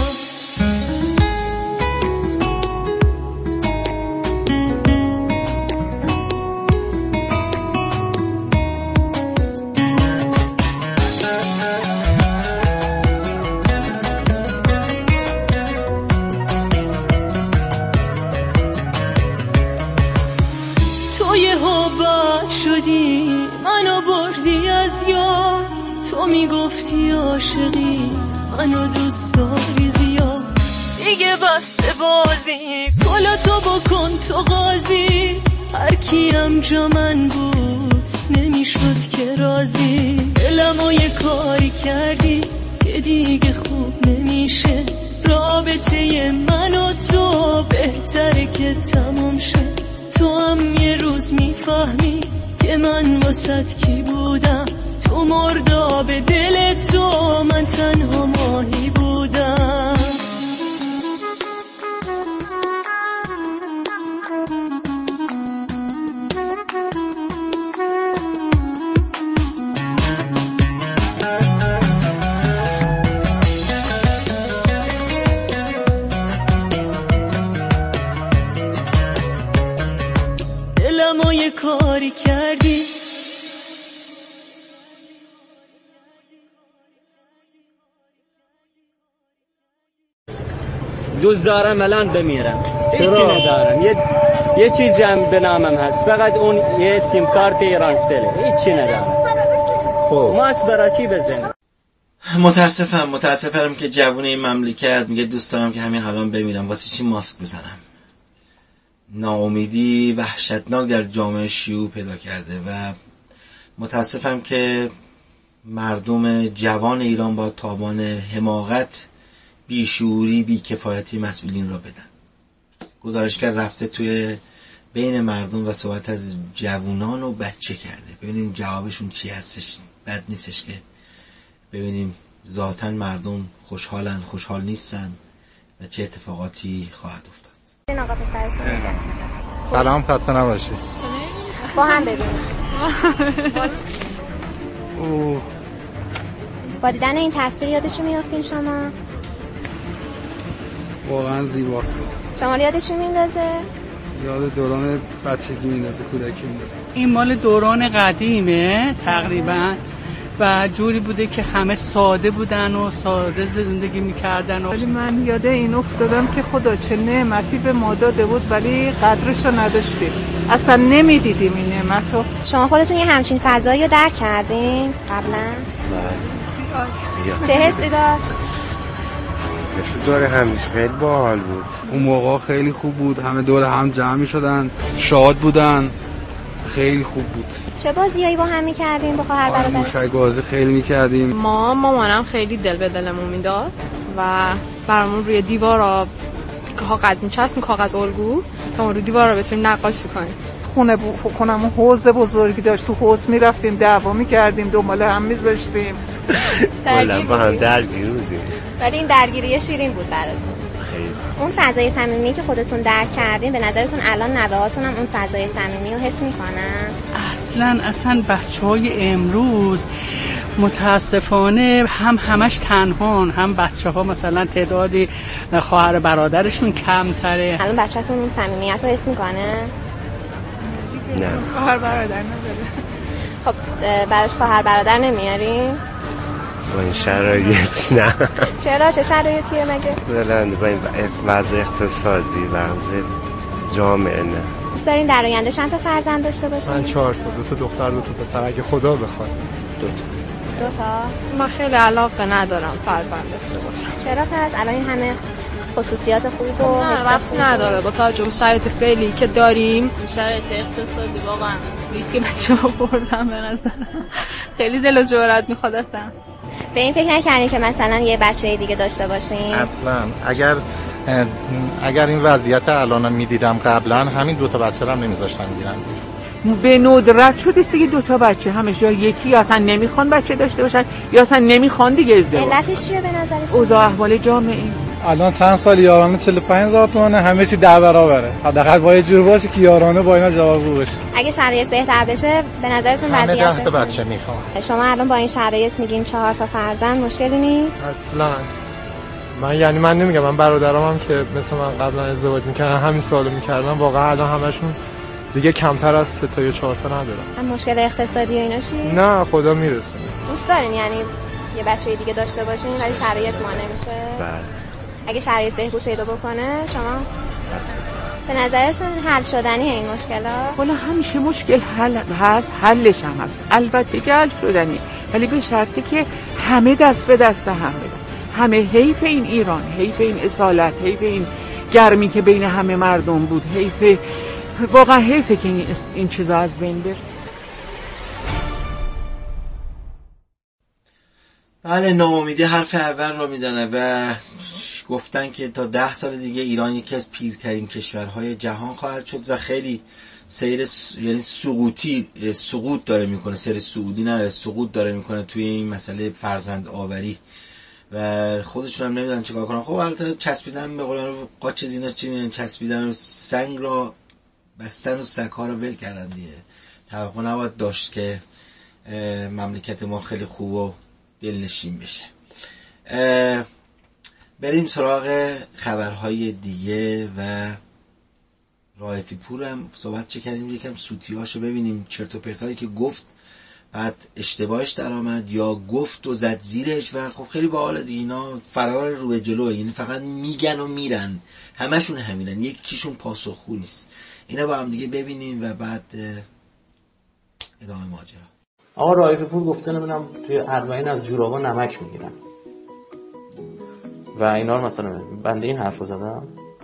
تو یه بد شدی، منو بردی از یاد، تو میگفتی عاشقی، منو دوست داری زیاد، دیگه بسته بازی، کلا تو بکن تو قاضی، هر کیم جا من بود نمیشد که راضی، دلمو یه کاری کردی که دیگه خوب نمیشه، رابطه من و تو بهتره که تموم شه، تو هم یه روز میفهمی که من واسط کی بودم، تو مرداب دل تو، من تنها ماهی بودم. دلمو یه کاری کردی. دوست دارم الان بمیرم. هیچی ندارم. یه چیزی هم به نامم هست، فقط اون یه سیم کارت ایرانسل. هیچی ندارم. خب ماست برای چی بزنم؟ متاسفم که جوون این مملکت میگه دوست دارم که همین الان بمیرم، واسه چی ماسک بزنم؟ ناامیدی وحشتناک در جامعه شیوع پیدا کرده و متاسفم که مردم جوان ایران با تاوان حماقت، بیشعوری، بیکفایتی مسئولین را بدن. گزارشگر رفته توی بین مردم و صحبت از جوانان و بچه کرده. ببینیم جوابشون چی هستش. بد نیستش که ببینیم ذاتاً مردم خوشحالن، خوشحال نیستن و چه اتفاقاتی خواهد افتاد. این آقا پسرشون سلام، خسته نباشی. با هم ببینیم. با دیدن این تصویر یادشو میافتین شما؟ واقعا زیباست. شما یادشو میندازه؟ یاد دوران بچگی میندازه، کودکی میندازه. این مال دوران قدیمه تقریبا و جوری بوده که همه ساده بودن و ساده زندگی میکردن. ولی من یاد این افتادم که خدا چه نعمتی به ما داده بود ولی قدرش رو نداشتیم، اصلا نمیدیدیم این نعمتو. شما خودتون یه همچین فضایی رو درک کردین قبلا؟ چه حسی داشت؟ مثل دور همیشه خیلی باحال بود. اون موقع خیلی خوب بود، همه دور هم جمع می شدن، شاد بودن، خیلی خوب بود. چه بازیایی با هم می‌کردیم با خواهر برادر؟ موشک بازی خیلی می‌کردیم. مامانم خیلی دل به دلمون میداد و برامون روی دیوارا کاغذ می‌چسبیم، کاغذ الگو که اون روی دیوارا بتونیم نقاشی کنیم. خونمون حوض بزرگی داشت، تو حوض می‌رفتیم دعوا می‌کردیم، دنبال هم می‌ذاشتیم. کلا با هم درگیر بودیم. ولی این درگیری شیرین بود براتون. اون فضای صمیمی که خودتون درک کردین، به نظرتون الان نوه‌هاتون هم اون فضای صمیمی رو حس می‌کنن؟ اصلا بچه‌های امروز متاسفانه همش تنهان، هم بچه‌ها مثلا تعدادی خواهر برادرشون کمتره. الان بچه‌تون اون صمیمیت رو حس می‌کنه؟ نه، خواهر برادر نداره. خب براش خواهر برادر نمیارین؟ با این شرایط نه. چرا؟ چه شرایطیه مگه؟ بلند با این وضع اقتصادی، وضع جامعه نه. دوست دارین در آینده چند تا فرزند داشته باشین؟ من 4 تا، 2 تا دختر 2 تا پسر اگه خدا بخواد. 2 تا. من خیلی علاقه ندارم فرزند داشته باشم. چرا پس؟ الان این همه خصوصیات خوب و ربطی نداره با توجه به شرایط فعلی که داریم. شرایط اقتصادی واقعا ریسک بچه‌ها بردن به نظرم. خیلی دل و جرأت می‌خواد اصلا. به این فکر نکردین که مثلا یه بچه دیگه داشته باشین؟ اصلا اگر این وضعیت الان میدیدم قبلا همین 2 تا بچه هم نمیذاشتم بگیرم. به ندرت شد است دیگه 2 تا بچه همش جا یکی، یا اصلا نمیخوان بچه داشته باشن یا اصلا نمیخوان دیگه ازدواج. علتش چیه به نظرش؟ اوضاع احوال جامعه. الان چند سال یارانه 45,000 تومانه، همه چی 10 برابره. حداقل با یه جور باشه که یارانه با اینا جواب بشه. اگه شرایط بهتر بشه به نظرتون وضعیت همه 10 تا بچه میخوام. شما الان با این شرایط میگین 4 تا فرزند مشکلی نیست؟ اصلا من نمیگم، من برادرام هم که مثل من قبلا ازدواج میکردن همین سوالو میکردن، واقعا الان همشون دیگه کمتر از 3 تا یا 4 تا ندارن. هم مشکل اقتصادی و اینا چی؟ نه خدا میرسونه. دوست دارین یعنی یه بچه دیگه داشته باشین ولی شرایط ما نمیشه؟ بله. اگه شرایط بهبود پیدا بکنه شما به نظرتون حل شدنیه این مشکلات؟ والا همیشه مشکل حل هست، حلش هم هست، البته که حل شدنی، ولی به شرطی که همه دست به دست هم بدن. همه حیف این ایران، حیف این اصالت، حیف این گرمی که بین همه مردم بود، حیف، واقعا حیفه که این چیزا از بین بره. بله، ناامیدی حرف اول رو میزنه و گفتن که تا 10 سال دیگه ایران یکی از پیرترین کشورهای جهان خواهد شد و خیلی سیر یعنی سقوط داره میکنه، سیر صعودی نه، سقوط داره میکنه توی این مسئله فرزند آوری و خودشون هم نمیدونن چیکار کنن. خب البته چسبیدن به قول قاچ زینا چی چسبیدن و سنگ را بستن و سگ‌ها رو ول کردن دیگه. توقع نباید داشت که مملکت ما خیلی خوب و دلنشین بشه. بریم سراغ خبرهای دیگه و رائفی پور هم صحبت چه کردیم، یکم سوتیاشو ببینیم، چرت و پرتایی که گفت بعد اشتباهش در آمد یا گفت و زد زیرش و خب خیلی باحال دیگه. اینا فرار رو به جلو، یعنی فقط میگن و میرن، همشون همینن، یکیشون پاسخگو نیست. اینا با هم دیگه ببینیم و بعد ادامه ماجرا. آقا رائفی پور گفته نمیدونم توی اربعین از جورابا نمک میگیرن و اینا رو مثلا بنده این حرفو زدم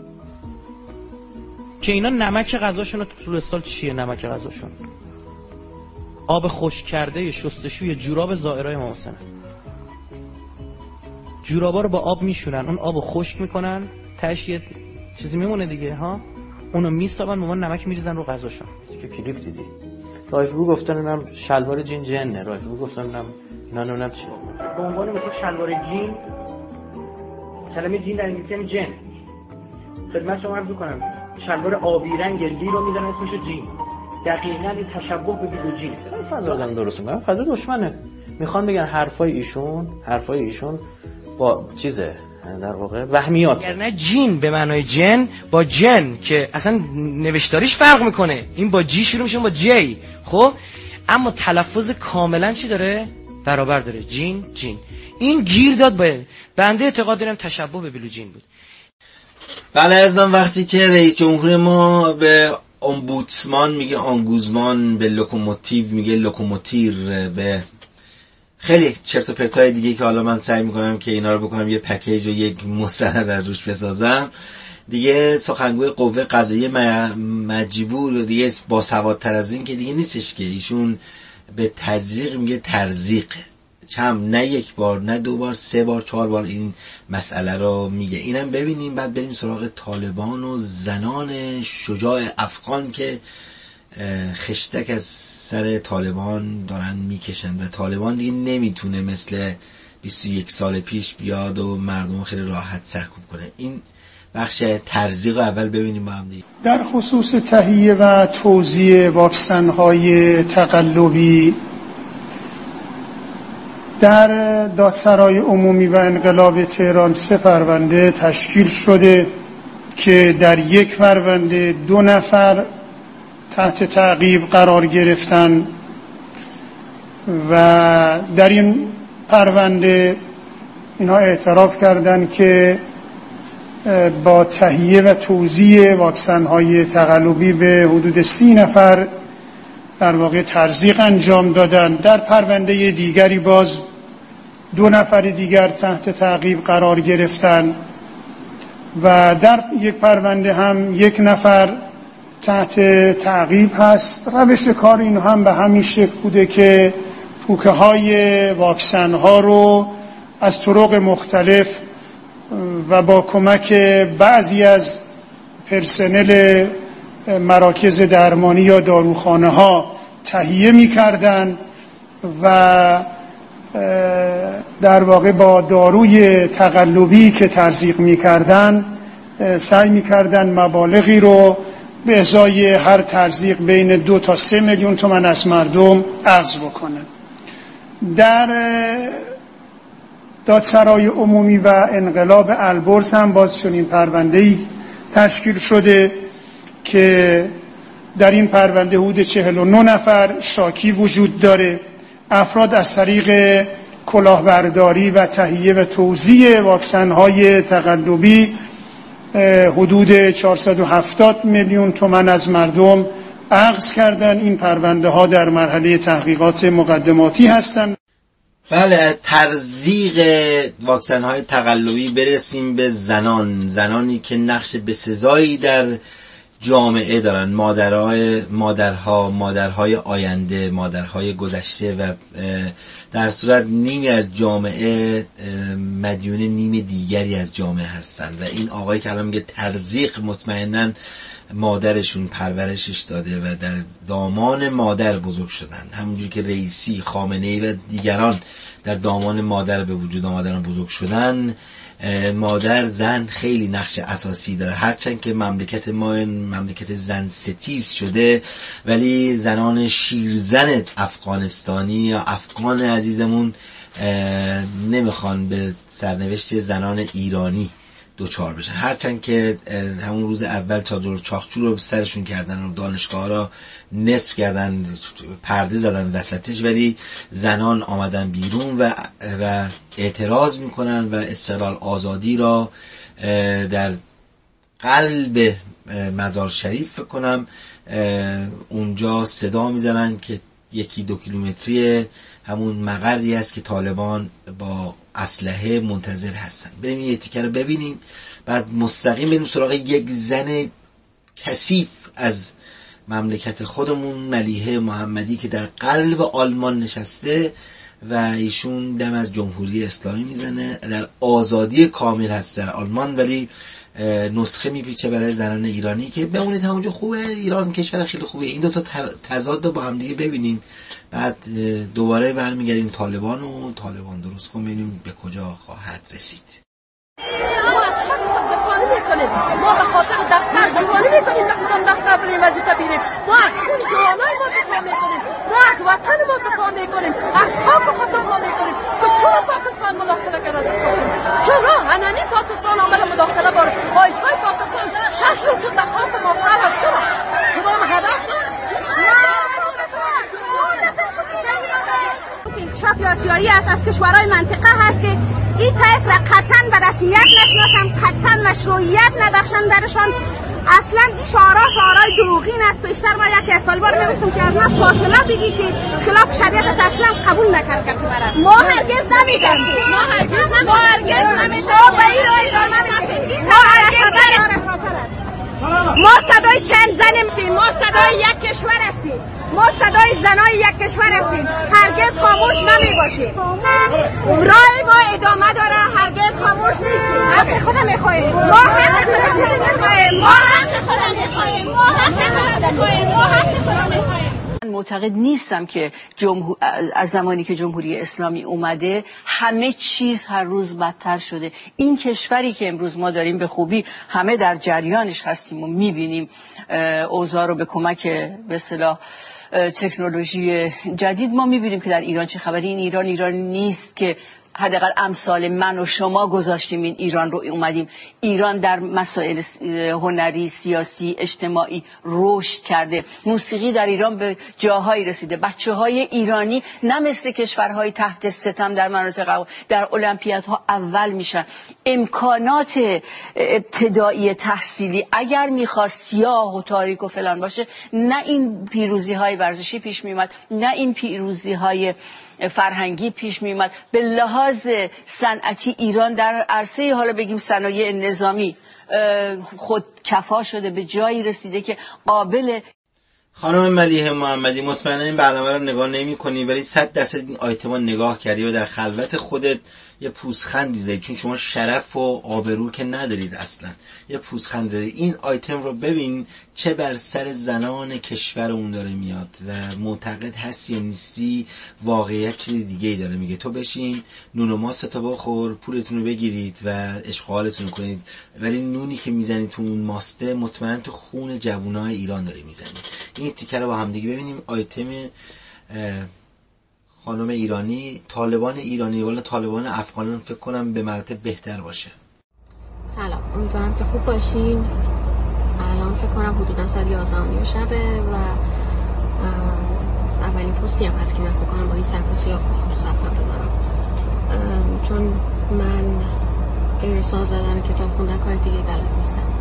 که اینا نمک غذاشون تو طول سال چیه؟ نمک غذاشون آب خشک کرده شستشوی جوراب زائرای امام حسین. جورابا رو با آب میشورن، اون آبو خشک میکنن، تهش یه چیزی میمونه دیگه ها، اونو میسابن، با نمک میریزن رو غذاشون. که کلیپ دیدی رائفی پور گفتن اینم شلوار جین جنه، رائفی پور گفتن اینم اینا نمیدونم چی. به عنوان مثلا شلوار جین، کلمه جین در انگلیسی هم جن. خدمت شما عرض می‌کنم شلوار آبی رنگ لی رو میذارن اسمش جین. دقیقاً این تشبه به بیلوجین. فضا دادن درست میگن، فضا دشمنه. میخوان بگن حرفای ایشون با چیزه در واقع وهمیات. نه جین به معنای جن با جن که اصلا نوشتاریش فرق میکنه، این با جی شروع میشه با جی، خب اما تلفظ کاملا چی داره؟ برابر داره، جین. این گیر داد به بنده، اعتقاد دارم تشبه به بیلوجین بود. بله عزیزان، وقتی که رئیس جمهور ما به امبودسمان میگه آنگوزمان، به لوکوموتیو میگه لوکوموتیر، به خیلی چرت و پرتای دیگه که حالا من سعی میکنم که اینا رو بکنم یه پکیج و یک مستند از روش بسازم دیگه، سخنگوی قوه قضاییه مجبور دیگه با سوادتر از این که دیگه نیستش که ایشون به تزریق میگه ترزیق، نه یک بار نه دو بار، 3 بار 4 بار این مسئله رو میگه. اینم ببینیم بعد بریم سراغ طالبان و زنان شجاع افغان که خشتک از سر طالبان دارن میکشن و طالبان دیگه نمیتونه مثل 21 سال پیش بیاد و مردم خیلی راحت سرکوب کنه. این بخش ترزیق رو اول ببینیم با هم دیگه. در خصوص تهیه و توزیع واکسن‌های تقلبی در دادسرای عمومی و انقلاب تهران 3 پرونده تشکیل شده که در یک پرونده 2 نفر تحت تعقیب قرار گرفتن و در این پرونده اینها اعتراف کردند که با تهیه و توزیع واکسن‌های تقلبی به حدود 30 نفر در واقع ترزیق انجام دادن. در پرونده دیگری باز 2 نفر دیگر تحت تعقیب قرار گرفتن و در یک پرونده هم 1 نفر تحت تعقیب هست. روش کار این هم به همین شکل بوده که پوکه های واکسن ها رو از طرق مختلف و با کمک بعضی از پرسنل مراکز درمانی یا داروخانه ها تهیه می کردن و در واقع با داروی تقلبی که تزریق می کردن سعی می کردن مبالغی رو به ازای هر تزریق بین 2 تا 3 میلیون تومان از مردم اخذ بکنن. در دادسرای عمومی و انقلاب البرز هم باز چنین پرونده‌ای تشکیل شده که در این پرونده حدود 49 نفر شاکی وجود داره. افراد از طریق کلاهبرداری و تهیه و توزیع واکسن‌های تقلبی حدود 470 میلیون تومان از مردم اخذ کردن. این پرونده ها در مرحله تحقیقات مقدماتی هستند. بله، از ترزیق واکسن های تقلبی برسیم به زنانی که نقش بسزایی در جامعه دارن، مادرهای آینده، مادرهای گذشته و در صورت نیمی از جامعه مدیون نیم دیگری از جامعه هستن و این آقایی که الان میگه ترزیق، مطمئناً مادرشون پرورشش داده و در دامان مادر بزرگ شدن، همونجوری که رئیسی، خامنه‌ای و دیگران در دامان مادر به وجود آمدن بزرگ شدن. مادر، زن خیلی نقش اساسی داره، هرچند که مملکت ما مملکت زن ستیز شده ولی زنان شیرزن افغانستانی یا افغان عزیزمون نمیخوان به سرنوشت زنان ایرانی دوچار بشن. هرچند که همون روز اول چادر چاخچور رو سرشون کردن و دانشگاه را نصف کردن، پرده زدن وسطش، ولی زنان آمدن بیرون و اعتراض میکنن و استقلال آزادی را در قلب مزار شریف فکر کنم اونجا صدا میزنن که 1-2 کیلومتری همون مقری است که طالبان با اسلحه منتظر هستن. بریم یه تیکه رو ببینیم، بعد مستقیم بریم سراغ یک زن کثیف از مملکت خودمون، ملیحه محمدی، که در قلب آلمان نشسته و ایشون دم از جمهوری اسلامی میزنه، در آزادی کامل هست در آلمان، ولی نسخه میپیچه برای زنان ایرانی که بمونید همونجا خوبه، ایران کشور خیلی خوبه. این دوتا تضاد با هم دیگه ببینیم، بعد دوباره برمیگردیم طالبان درست کن، ببینیم به کجا خواهد رسید. ما به خاطر دفتر دفاعی میکنیم، به کدام دفتر بریم وظیفه بیریم، ما از خون جوانای ما دفاع میکنیم، ما از وطن ما دفاع میکنیم، از خاک خود دفاع میکنیم. تو چرا پاکستان مداخله کرده؟ چرا انانی پاکستان عمل مداخله داره؟ آیسای پاکستان 6 روز شد در خاک ما خواهد. چرا؟ کدام هدف داره؟ انکشاف آسیایی است از کشورهای منطقه هست که این طیف را قطعا به رسمیت نشناسن، قطعا مشروعیت نبخشن برشان. اصلا این شعارهای دروغین است. پیشتر ما یکی از طالبان میگفتم که از ما فاصله بگی که خلاف شریعت است، اصلا قبول نکرد که برد. ما هرگز نمیگیم، ما هرگز نمیشه با این را ادامه نمیدیم. ما صدای چند زن هستیم، ما صدای یک کشور هستیم، ما صدای زنای یک کشور هستیم، هرگز خاموش نمی باشیم. رای ما ادامه داره، هرگز خاموش نیستیم. حق خودم میخواهیم، ما حق خودم میخواهیم، ما حق خودم میخواهیم، ما حق خودم میخواهیم، ما حق خودم میخواهیم. من معتقد نیستم که از زمانی که جمهوری اسلامی اومده همه چیز هر روز بدتر شده. این کشوری که امروز ما داریم به خوبی همه در جریانش هستیم و میبینیم اوضاع رو به کمک به اصطلاح تکنولوژی جدید ما میبینیم که در ایران چه خبری. این ایرانی نیست که حداقل امثال من و شما گذاشتیم این ایران رو اومدیم. ایران در مسائل هنری، سیاسی، اجتماعی رشد کرده. موسیقی در ایران به جاهایی رسیده. بچه‌های ایرانی نه مثل کشورهای تحت ستم در مناطق در المپیادها اول میشن. امکانات ابتدایی تحصیلی اگر میخواست سیاه و تاریک و فلان باشه، نه این پیروزی‌های ورزشی پیش میومد، نه این پیروزی‌های فرهنگی پیش میومد. به لحاظ صنعتی ایران در عرصه حالا بگیم صنایع نظامی خود کفا شده، به جایی رسیده که قابل. خانم ملیحه محمدی، مطمئنا این برنامه رو نگاه نمی‌کنی، ولی 100% این آیتما نگاه کردی و در خلوت خودت یه پوزخندی زدی، چون شما شرف و آبرو که ندارید اصلا. یه پوزخند زدی. این آیتم رو ببین چه بر سر زنان کشورمون داره میاد و معتقد هستی یا نیستی واقعیت چیز دیگه ای داره میگه. تو بشین نون و ماستو بخور، پولتون رو بگیرید و اشغالتون کنید، ولی نونی که میزنید تو اون ماسته مطمئن تو خون جوانای ایران داره میزنید. این تیکه رو با هم دیگه ببینیم. آیتم خانم ایرانی، طالبان ایرانی ولی طالبان افغانان فکر کنم به مراتب بهتر باشه. سلام، امیدوارم که خوب باشین. الان فکر کنم حدودا ساعت 11:30 شبه و اولین پستی هم هست که من فکر کنم با این صفحه سیاه صفحه بذارم، چون من غیر ساز زدن کتاب خوندن کار دیگه بلد نیستم.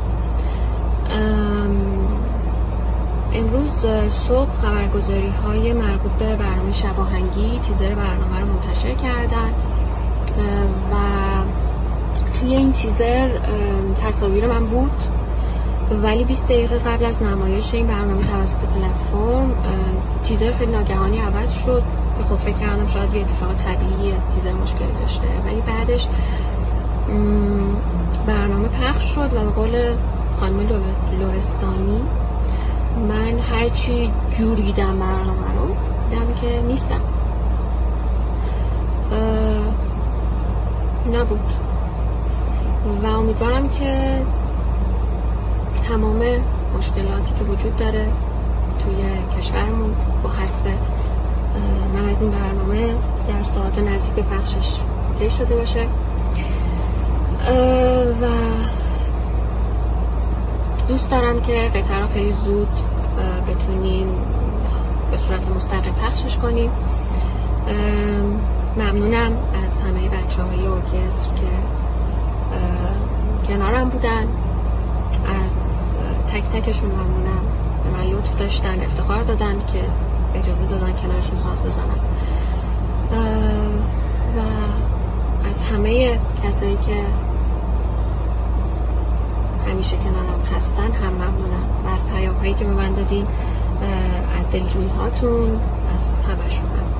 امروز صبح خبرگزاری های مربوط به برنامه شباهنگی تیزر برنامه رو منتشر کردن و توی این تیزر تصاویر من بود، ولی 20 دقیقه قبل از نمایش این برنامه توسط پلتفرم تیزر خیلی ناگهانی عوض شد که خب فکر کردم شاید یه اتفاق طبیعی تیزر مشکلی داشته، ولی بعدش برنامه پخش شد و به قول خانم لرستانی من هرچی جوریدم برنامه رو دیدم که نیستم، نبود و امیدوارم که تمام مشکلاتی که وجود داره توی کشورمون با حذف من از این برنامه در ساعت نزدیک به پخشش اوکی شده باشه. و دوست دارم که قطعه رو خیلی زود بتونیم به صورت مستقل پخشش کنیم. ممنونم از همه بچه‌های ارکستر که کنارم بودن، از تک تکشون ممنونم، به من لطف داشتن، افتخار دادن که اجازه دادن کنارشون ساز بزنم و از همه کسایی که همیشه کنارم هستن هم ممنونم و از پیام‌هایی که به من دادین، از دلجویی هاتون، از همشون هم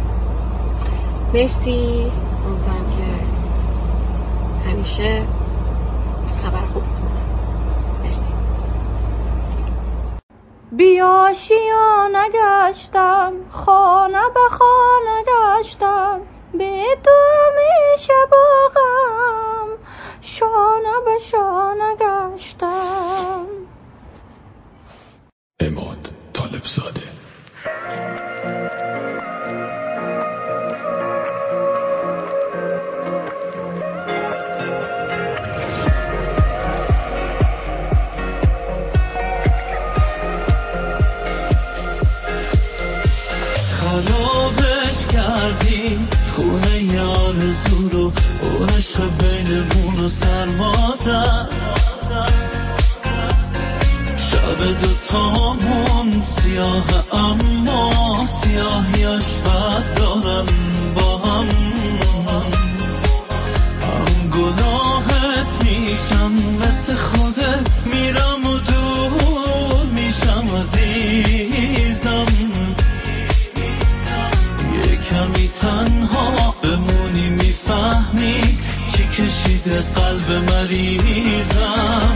مرسی. امیدوارم که همیشه خبر خوبتون بدم. مرسی. بیاشیا نگشتم، خانه به خانه گشتم، به تو همیشه باغم، شانه به شانه گشتم. عماد طالبزاده. خرابش کردی خونه یار زورو، اون عشق بینمون رو سرما زد، شب دوتامون سیاه اما سیاهیاش فرق دارن با هم گناهت میشم، مثل خودت میرم و دور میشم عزیزم، یه کمی تنها بمونی میفهمی چی کشیده قلب مریضم.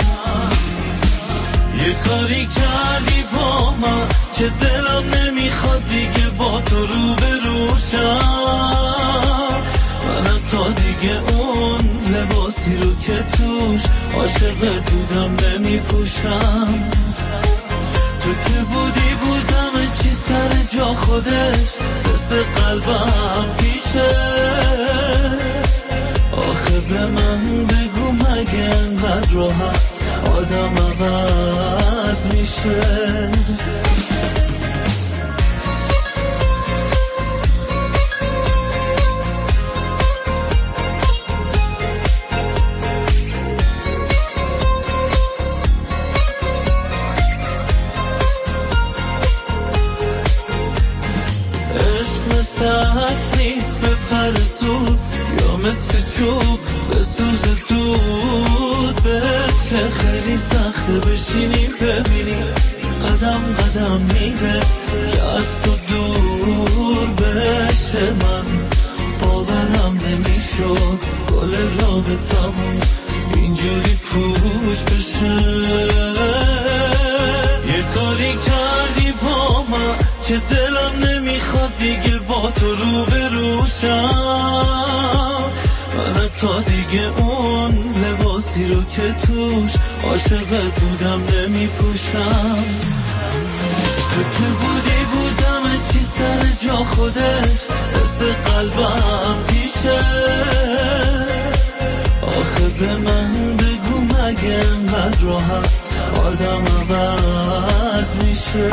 یه کاری کردی با من که دلم نمیخواد دیگه با تو روبرو شم، من تا دیگه اون لباسی رو که توش عاشقت بودم نمیپوشم. تو که بودم چی سر جا خودش، مثل قلبم پیشه، آخه به من بگو مگه انقدر راحت آدم عوض میشه؟ عشق مثل عطر نیست به پر زود، یا مثل چوب به سوز دود، بشه خیلی سخته بشینی ببینی قدم قدم میره که از تو دور بشه. من باورم نمیشد گل رابطمون اینجوری پوچ بشه. یه کاری کردی با من که دلم نمیخواد دیگه با تو روبرو شم، من تا دیگه اون لباسی رو که توش عاشقت بودم نمیپوشم. تو که بودم چی سر جا خودش، مثل قلبم پیشه، آخه به من بگو مگه انقدر راحت آدم عوض میشه؟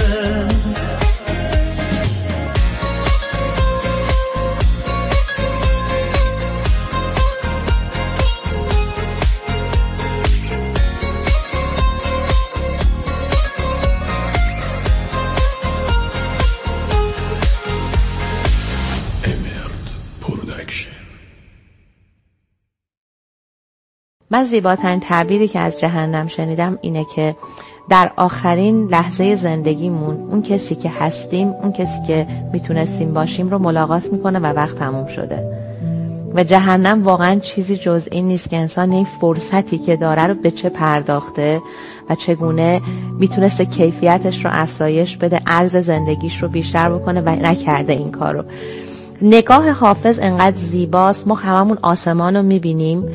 من زیباترین تعبیری که از جهنم شنیدم اینه که در آخرین لحظه زندگیمون اون کسی که هستیم، اون کسی که میتونستیم باشیم رو ملاقات میکنه و وقت تموم شده. و جهنم واقعا چیزی جز این نیست که انسان این فرصتی که داره رو به چه پرداخته و چگونه میتونسته کیفیتش رو افزایش بده، عرض زندگیش رو بیشتر بکنه و نکرده این کار رو. نگاه حافظ انقدر زیباست، ما هممون آسمان رو میبینیم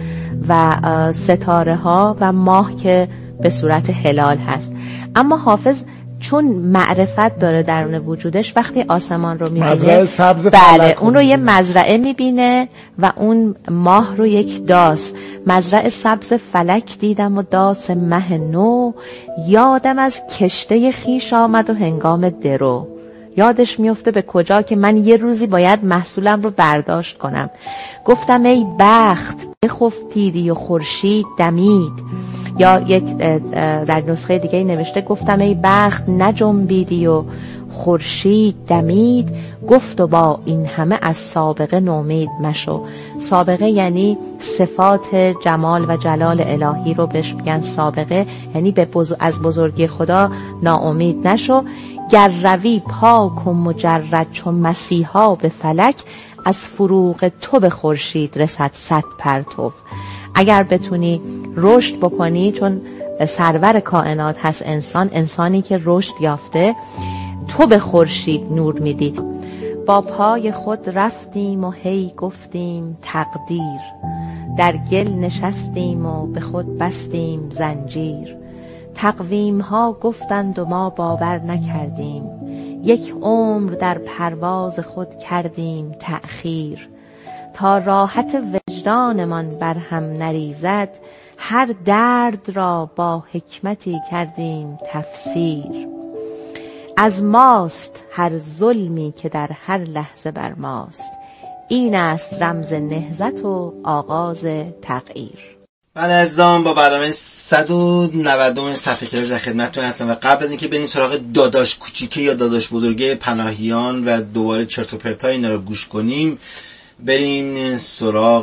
و ستاره ها و ماه که به صورت هلال هست، اما حافظ چون معرفت داره درون وجودش، وقتی آسمان رو میبینه، مزرعه سبز بله اون رو یه مزرعه میبینه و اون ماه رو یک داس. مزرعه سبز فلک دیدم و داس مه نو، یادم از کشته خیش آمد و هنگام درو. یادش میفته به کجا که من یه روزی باید محصولم رو برداشت کنم. گفتم ای بخت بخفتیدی و خورشید دمید. یا یک در نسخه دیگه نوشته گفتم ای بخت نجنبیدی و خورشید دمید. گفت و با این همه از سابقه نومید مشو. سابقه یعنی صفات جمال و جلال الهی رو بهش میگن سابقه، یعنی از بزرگی خدا ناامید نشو. گر روی پاک و مجرد چون مسیحا به فلک، از فروغ تو به خورشید رسد 100 پرتو. اگر بتونی رشد بکنی، چون سرور کائنات هست انسانی که رشد یافته، تو به خورشید نور میدی. با پای خود رفتیم و هی گفتیم تقدیر، در گل نشستیم و به خود بستیم زنجیر. تقویم ها گفتند و ما باور نکردیم، یک عمر در پرواز خود کردیم تأخیر. تا راحت وجدانمان بر هم نریزد، هر درد را با حکمتی کردیم تفسیر. از ماست هر ظلمی که در هر لحظه بر ماست، این است رمز نهضت و آغاز تغییر. بله عزیزان، با برنامه 190 صفحه کلاژ در خدمتتون هستم و قبل از اینکه بریم سراغ داداش کوچیکه یا داداش بزرگه پناهیان و دوباره چرت و پرتای اینا رو گوش کنیم، بریم سراغ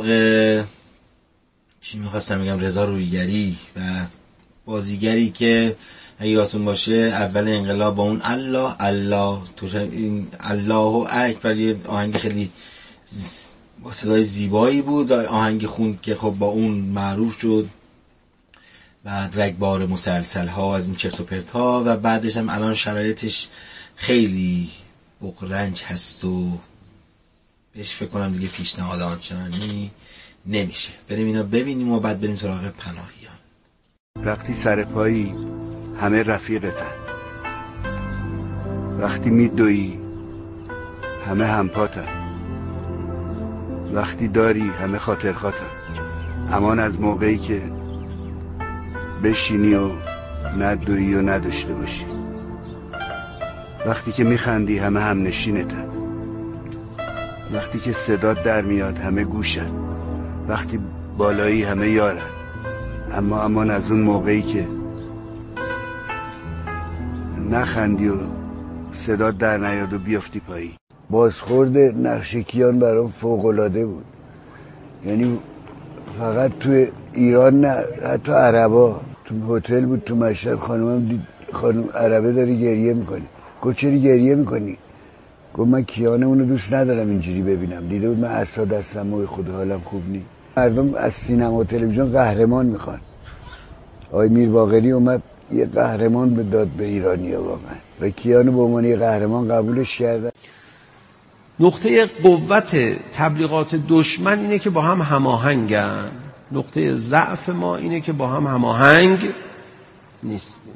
چی میخواستم بگم، رضا رویگری و بازیگری که اگه یادتون باشه اول انقلاب با اون الله الله تو این الله اکبر یه آهنگ خیلی با صدای زیبایی بود و آهنگ خوند که خب با اون معروف شد. بعد رگبار مسلسل ها و از این چرت و پرت ها و بعدش هم الان شرایطش خیلی بغرنج هست و بهش فکر کنم دیگه پیشنهاد آنچنانی نمیشه. بریم اینا ببینیم و بعد بریم سراغ پناهیان. وقتی سر پایی همه رفیقتن، وقتی میدوی همه همپاتن، وقتی داری همه خاطرخواتن. امان از موقعی که بشینی و ندوی و نداشته باشی، وقتی که میخندی همه هم نشینتن، وقتی که صدات در میاد همه گوشن، وقتی بالایی همه یارن. اما امان از اون موقعی که نخندی و صدات در نیاد و بیافتی پایی. بازخورد نقشکیان برام فوق‌العاده بود. یعنی فقط تو ایران نه، حتی عربا. تو هتل بود تو مشهد، خانمم دید خانم عربه داری گریه میکنی. گفت چرا گریه میکنی؟ گفت من کیانمونو دوست ندارم اینجوری ببینم. دیده بود من عصا دستم و خود حالم خوب نی. مردم از سینما و تلویزیون قهرمان میخوان. آقای میر باقری اومد یه قهرمان به داد به ایرانی‌ها واقعا و کیانو به عنوان یه قهرمان قبولش کردن. نقطه قوت تبلیغات دشمن اینه که با هم هماهنگن، نقطه ضعف ما اینه که با هم هماهنگ نیستیم.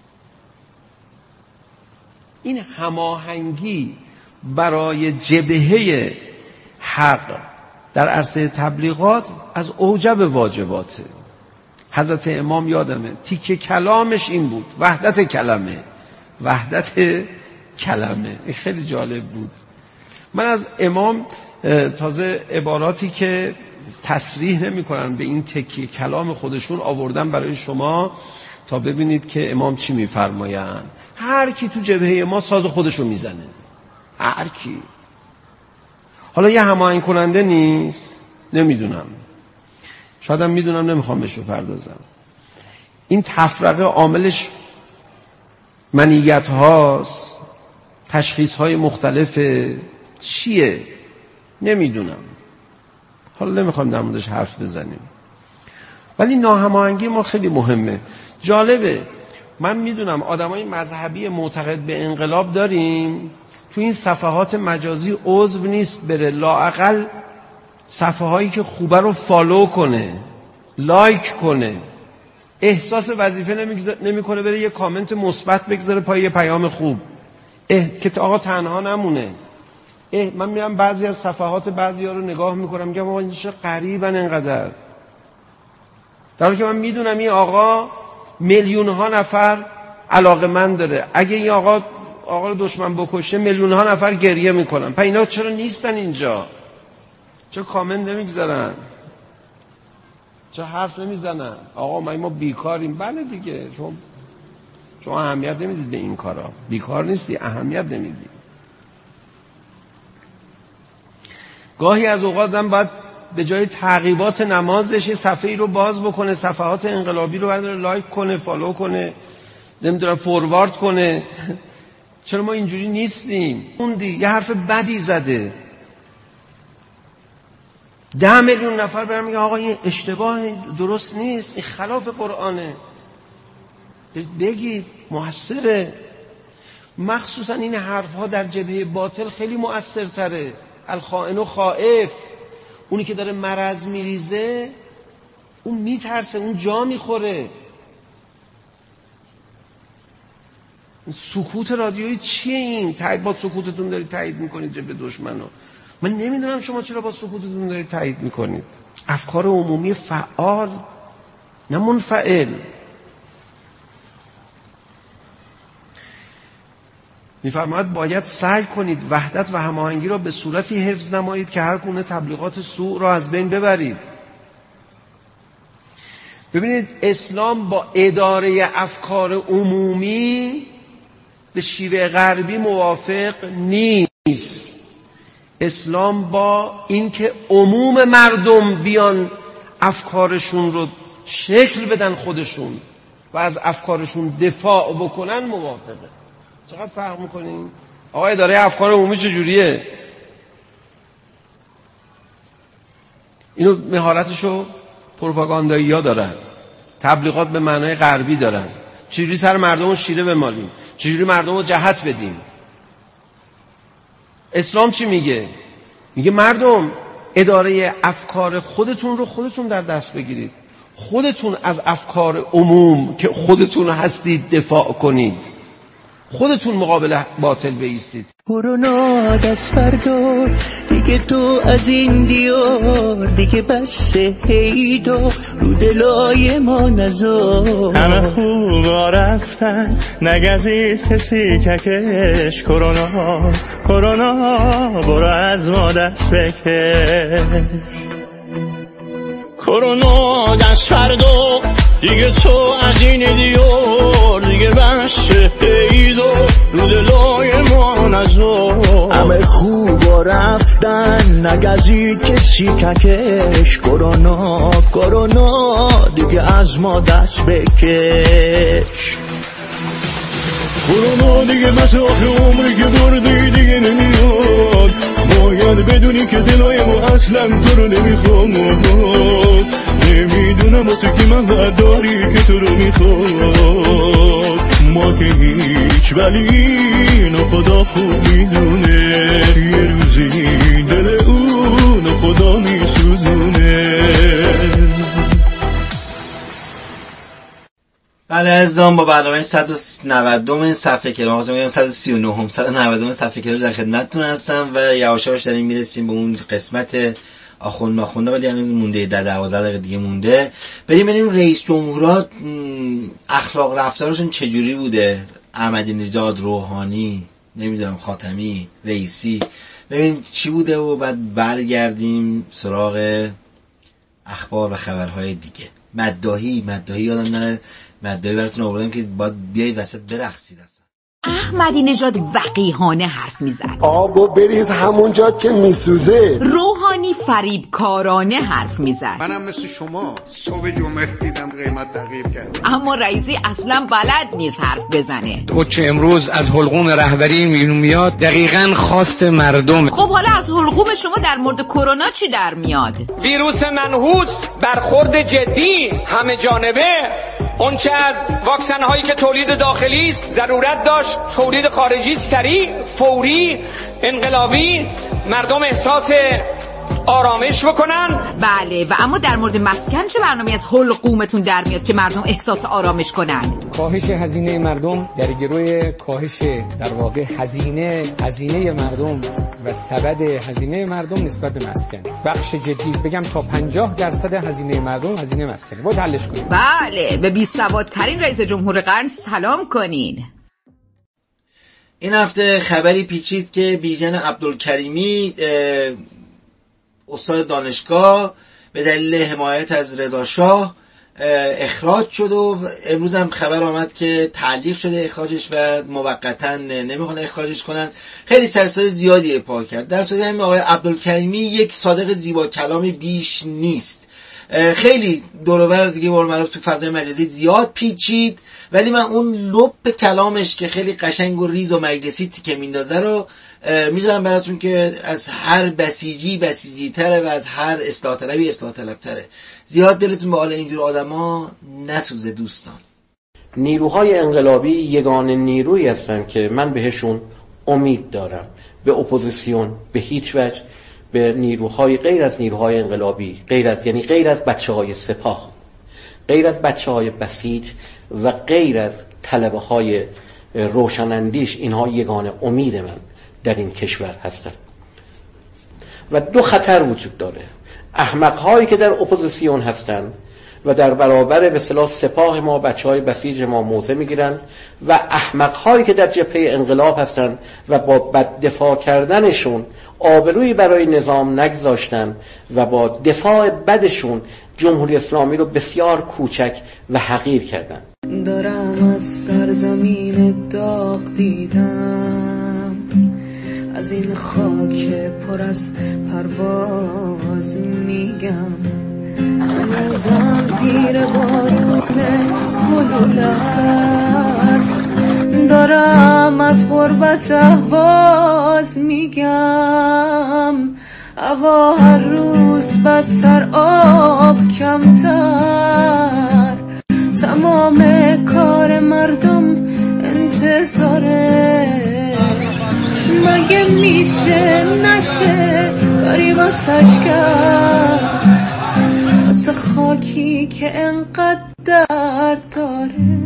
این هماهنگی برای جبهه حق در عرصه تبلیغات از اوجب واجباته. حضرت امام یادمه تیکه کلامش این بود، وحدت کلمه، وحدت کلمه. این خیلی جالب بود. من از امام تازه عباراتی که تصریح نمی کنن به این تکیه کلام خودشون آوردن برای شما تا ببینید که امام چی میفرماین. هر کی تو جبهه ما ساز خودشو میزنه، هر کی. حالا یه هماهنگ کننده نیست، نمیدونم، شاید هم میدونم، نمیخوام بهش بپردازم. این تفرقه عاملش منیت هاست، تشخیص های مختلف چیه نمیدونم، حالا نمیخوام در موردش حرف بزنیم. ولی ناهماهنگی ما خیلی مهمه. جالبه، من میدونم آدمای مذهبی معتقد به انقلاب داریم، تو این صفحات مجازی عضو نیست بره لااقل صفحه هایی که خوبه رو فالو کنه، لایک کنه. احساس وظیفه نمیکنه بره یه کامنت مثبت بگذاره پای یه پیام خوب. که آقا تنها نمونه. من میرم بعضی از صفحات بعضی‌ها رو نگاه میکنم میگم آقا این چه غریبن انقدر، در حالی که من میدونم این آقا میلیون ها نفر علاقه‌مند داره. اگه این آقا رو دشمن بکشه میلیون ها نفر گریه میکنن. پس اینا چرا نیستن اینجا؟ چرا کامنت نمیگذارن؟ چرا حرف نمیزنن؟ آقا ما بیکاریم. بله دیگه، شما اهمیت نمیدید به این کارا. بیکار نیستی، اهمیت نمیدید. گاهی از اوقات هم باید به جای تعقیبات نمازش صفحه‌ای رو باز بکنه، صفحات انقلابی رو برداره لایک کنه، فالو کنه، نمیدونم فوروارد کنه. چرا ما اینجوری نیستیم؟ یه حرف بدی زده 10 میلیون نفر برام میگه آقا این اشتباه، درست نیست، این خلاف قرآنه. بگید موثره. مخصوصا این حرفها در جبهه باطل خیلی مؤثرتره. الخائن و خائف، اونی که داره مرض میریزه اون میترسه، اون جا میخوره. سکوت رادیویی چیه این؟ با سکوتتون دارید تایید میکنید جبهه دشمنو. من نمیدونم شما چرا با سکوتتون دارید تایید میکنید. افکار عمومی فعال نه منفعل. میفرماید باید سعی کنید وحدت و هماهنگی را به صورتی حفظ نمایید که هر گونه تبلیغات سوء را از بین ببرید. ببینید اسلام با اداره افکار عمومی به شیوه غربی موافق نیست. اسلام با اینکه عموم مردم بیان افکارشون رو شکل بدن خودشون و از افکارشون دفاع بکنن موافقه. چقدر فرق میکنیم؟ آقا اداره افکار عمومی چجوریه؟ اینو مهارتشو پروپاگاندایی ها دارن، تبلیغات به معنای غربی دارن. چجوری سر مردم رو شیره بمالیم، چجوری مردم رو جهت بدیم. اسلام چی میگه؟ میگه مردم اداره افکار خودتون رو خودتون در دست بگیرید، خودتون از افکار عموم که خودتون هستید دفاع کنید، خودتون مقابل باطل بایستید. کرونا دست بردار دیگه، تو از این دیار دیگه بس هیدا رو دلای ما نزار. همه خوبا رفتن نگزید کسی ککش. کرونا برو از ما دست بکش. کرونا دست بردار دیگه، تو از این دیار دیگه بس هیدا رو دلای ما نزار. همه خوبا رفتن نگزید کسی ککش. کرونا دیگه از ما دست بکش. کرونا دیگه بس آخه عمری که بردی دیگه نمیاد. باید بدونی که دلای ما اصلا تو رو نمیخواد. نمیدونم واسه کی من داری که تو رو میخواد. ما که هیچ، ولی اینو خدا خوب میدونه. یه روزی دل اونو خدا میسوزونه. بله عزیزان، با برنامه 190 صفحه کلاج، 139 190 صفحه کلاج در خدمتتون هستم و یواش یواش داریم میرسیم به اون قسمت آخونده، ولی هنوز مونده، در 12 دقیقه دیگه مونده. بریم رئیس جمهورها اخلاق رفتارشون چجوری بوده. احمدی نژاد، روحانی، نمیدونم خاتمی، رئیسی، ببین چی بوده و بعد برگردیم سراغ اخبار و خبرهای دیگه. مداحی یادم نره، مداحی براتون آوردم که باید بیای وسط برقصید. احمدی نژاد وقیحانه حرف میزد. آبو بریز همونجا که میسوزه. روحانی فریبکارانه حرف میزد. منم مثل شما صبح جمعه دیدم قیمت تغییر کرد. اما رئیسی اصلا بلد نیست حرف بزنه. تو چه امروز از حلقوم رهبری میاد دقیقاً خواست مردم. خب حالا از حلقوم شما در مورد کرونا چی در میاد؟ ویروس منحوس، برخورد جدی، همه جانبه. اون چه از واکسن هایی که تولید داخلی است ضرورت داشت تولید خارجی سریع، فوری، انقلابی. مردم احساس آرامش بکنن. بله، و اما در مورد مسکن چه برنامه از حلقومتون در میاد که مردم احساس آرامش کنن؟ کاهش هزینه مردم در گروه کاهش در واقع هزینه مردم و سبد هزینه مردم نسبت به مسکن. بخش جدی بگم تا 50% هزینه مردم هزینه مسکن. باید حلش کنیم. بله، به بی‌سوادترین رئیس جمهور قرن سلام کنین. این هفته خبری پیچید که بیژن عبدالکریمی استاد دانشگاه به دلیل حمایت از رضا شاه اخراج شد و امروز هم خبر آمد که تعلیق شده اخراجش و موقتا نمیخوان اخراجش کنن. خیلی سرسای زیادی پا کرد. در صورت همین آقای عبدالکریمی یک صادق زیبا کلامی بیش نیست. خیلی دور و بر دیگه معروف تو فضای مجازی زیاد پیچید، ولی من اون لب کلامش که خیلی قشنگ و ریز و مجلسی تیکه میندازه رو میذارم براتون که از هر بسیجی بسیجی تره و از هر اصلاح طلبی اصلاح طلب تره. زیاد دلتون به حال اینجور آدما نسوزه دوستان. نیروهای انقلابی یگانه نیرویی هستن که من بهشون امید دارم. به اپوزیسیون به هیچ وجه، به نیروهای غیر از نیروهای انقلابی، غیر از بچه‌های سپاه، غیر از بچه‌های بسیج و غیر از طلبه‌های روشناندیش، اینها یگانه امید من در این کشور هستند. و دو خطر وجود داره: احمق‌هایی که در اپوزیسیون هستند و در برابر به اصطلاح سپاه ما، بچه‌های بسیج ما موضع میگیرن، و احمق‌هایی که در جبهه انقلاب هستند و با بد دفاع کردنشون آبرویی برای نظام نگذاشتن و با دفاع بدشون جمهوری اسلامی رو بسیار کوچک و حقیر کردن. دارم از سرزمین داغ دیدم، از این خاک پر از پرواز میگم، هنوزم زیر بارون گلوله است، دارم از غربت اهواز میگم، هوا هر روز بدتر، آب کمتر، تمام کار مردم انتظاره، مگه میشه نشه کاری واسش کرد، واسه خاکی که انقدر درد داره.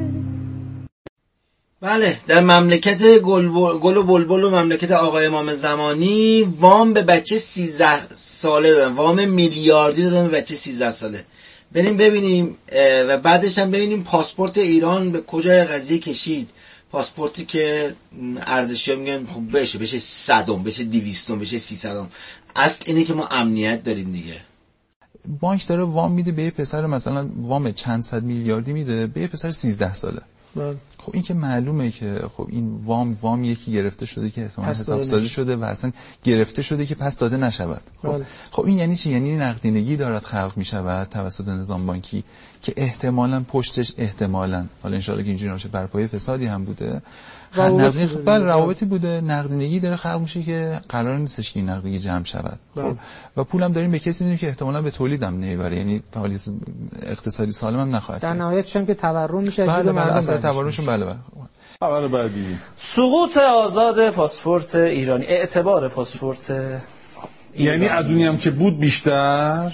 بله، در مملکت گل و بلبل و مملکت آقای امام زمانی وام به بچه 13 ساله دادن، وام میلیاردی دادن به بچه 13 ساله. بریم ببینیم و بعدش هم ببینیم پاسپورت ایران به کجای قضیه کشید. پاسپورتی که ارزشی‌ها میگن خب بشه 100، بشه 200، بشه 300. اصل اینه که ما امنیت داریم دیگه. بانک داره وام میده به یه پسر، مثلا وام چند صد میلیاردی میده به یه پسر 13 ساله. خب این که معلومه که خب این وام یکی گرفته شده که احتمالاً حساب‌سازی شده و اصلا گرفته شده که پس داده نشود. خب این یعنی چی؟ یعنی نقدینگی دارد خلق میشود توسط نظام بانکی که احتمالاً پشتش حالا ان شاءالله که اینجوری نباشه بر پایه فسادی هم بوده، روابطی بوده، نقدینگی داره خلق میشه که قرار نیستش که این نقدینگی جمع شود. خب و پولم داریم به کسی میدیم که احتمالاً به تولیدم نمیبره، یعنی فعالیت اقتصادی سالم هم نخواهد در نهایتش هم که تورم میشه از جیب مردم. اصلا تورمشون بله. خبر بعدی: سقوط آزاد پاسپورت ایرانی، اعتبار پاسپورت یعنی از اونی هم که بود بیشتر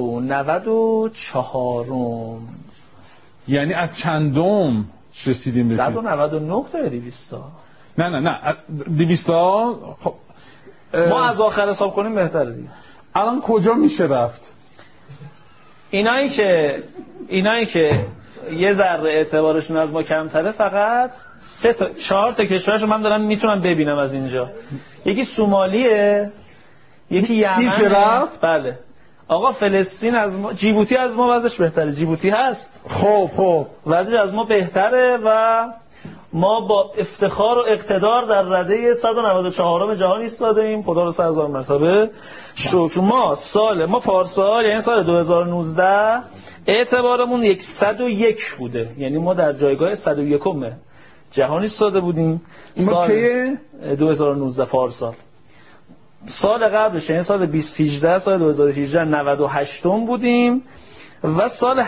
194م. یعنی از چندم رسیدیم؟ 199 تا 200. نه 200. خب ما از آخر حساب کنیم بهتره دیگه. الان کجا میشه رفت؟ اینایی که یه ذره اعتبارشون از ما کمتره، فقط 4 تا کشورشو من دارم میتونم ببینم از اینجا. یکی سومالیه، یکی یمن. میشه رفت؟ بله آقا. فلسطین از ما، جیبوتی از ما وضعش بهتره. جیبوتی هست. خب وضعش از ما بهتره و ما با افتخار و اقتدار در رده 194م جهان ایستادیم. خدا رو 100,000 مرتبه شکر. ما پارسال یعنی سال 2019 اعتبارمون 101 بوده، یعنی ما در جایگاه 101م جهان ایستاده بودیم. سال 2019 پارسال. سال قبلش یعنی سال 2018 سال 2018 98م بودیم و سال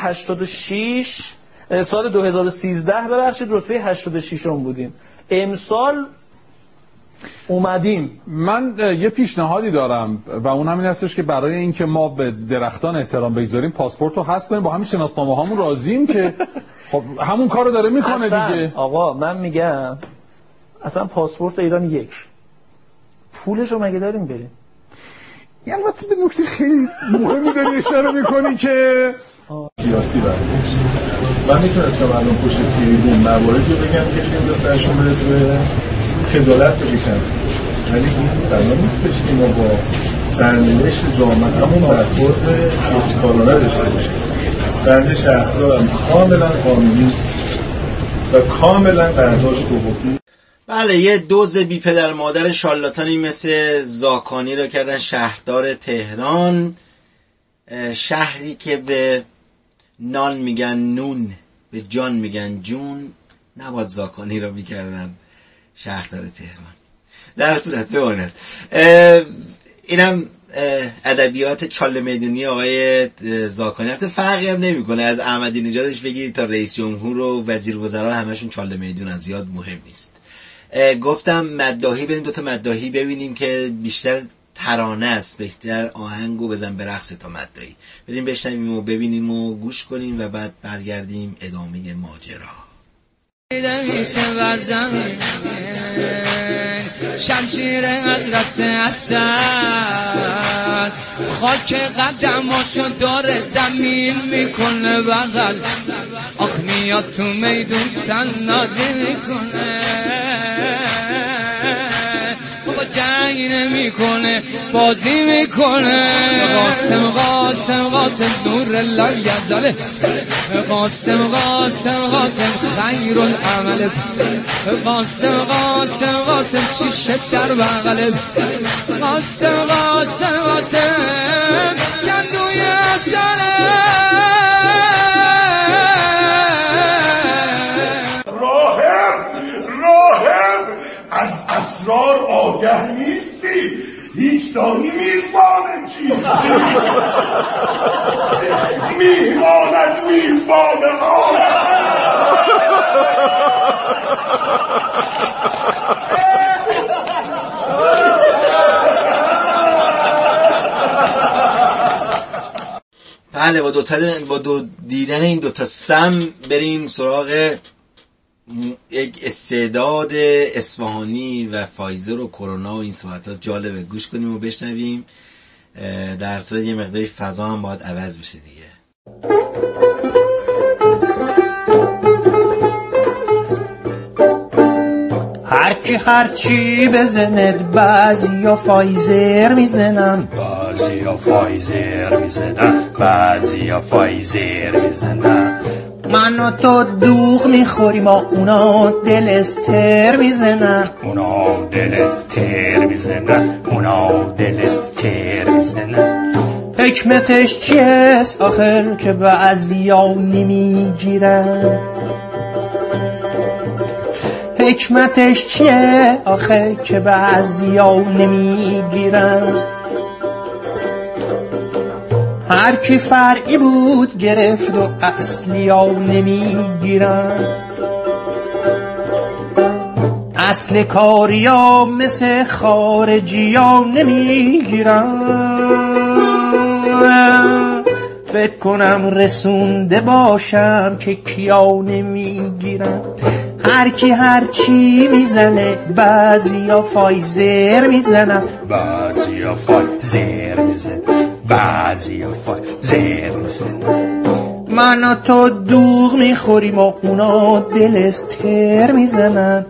2013 رتبه 86م بودیم. امسال اومدیم. من یه پیشنهادی دارم و اون همین هستش که برای اینکه ما به درختان احترام بگذاریم پاسپورت رو حذف کنیم، با همین شناسنامه هامون راضییم که خب همون کارو داره میکنه دیگه. آقا من میگم اصلا پاسپورت ایران یک، پولش رو مگه داریم بریم؟ البته به نکته خیلی مهمی داری اشاره میکنی که سیاسی برمیشه. من میتونستم الان پشت تریبون مواردی رو بگم که خیلی سرشون بره تو خجالت بکشن، ولی این قرار نیستش که ما با سرنوشت جامعه‌مون برخورد سیاسی‌کارانه داشته باشیم. بنده شهردارم کاملا قانونی و کاملا برداشت حقوقی. بله، یه دوز بی پدر مادر شارلاتانی مثل زاکانی رو کردن شهردار تهران، شهری که به نان میگن نون، به جان میگن جون. نباید زاکانی رو میکردن شهردار تهران. در صورت بماند اینم ادبیات چاله میدونی آقای زاکانی. حتی فرقی هم نمیکنه از احمدی نژادش بگیرید تا رئیس جمهور و وزیر وزرا همشون چاله میدونن، زیاد مهم نیست. گفتم مداحی بریم، دوتا مداحی ببینیم که بیشتر ترانه است، بهتر آهنگو بزن به رقص تا مداحی. بریم بشنویم و ببینیم و گوش کنیم و بعد برگردیم ادامه ماجرا. شمشیر حضرت اسد خاک قدماشو داره زمین میکنه بغل، آخ میاد تو میدون تنازی میکنه، بابا جنگ نمیکنه بازی میکنه. قاسم قاسم قاسم نور الله یزاله، قاسم قاسم قاسم خیر العمل، قاسم قاسم قاسم شیشه در بغل، قاسم قاسم قاسم کندوی اساله. راهب از اسرار آگه نیستی، هیچ دانی میزبان چیستی. میهمانت میزبان بله، با دیدن این دوتا سم بریم سراغ یک استعداد اصفهانی و فایزر و کرونا و این صحبتات. جالبه، گوش کنیم و بشنویم. در صورت یه مقداری فضا هم باید عوض بشه دیگه. هرچی بزند بعضیا فایزر میزنن، بعضیا فایزر میزنن. من و تو دوغ میخوریم و اونا دل استر میزنن، حکمتش چیست آخر که بعضیا نمیگیرن؟ حکمتش چیه آخه که بعضیا نمیگیرن؟ هر کی فرعی بود گرفت و اصلیا نمیگیرن. اصل کاریا مثل خارجیا نمیگیرن. فکر کنم رسونده باشم که کیا نمیگیرن. هر کی هر چی میزنه بعضیا فایزر میزنن، بعضیا فایزر میزنن. من و تو دوغ میخوریم و اونا دل استر میزنن،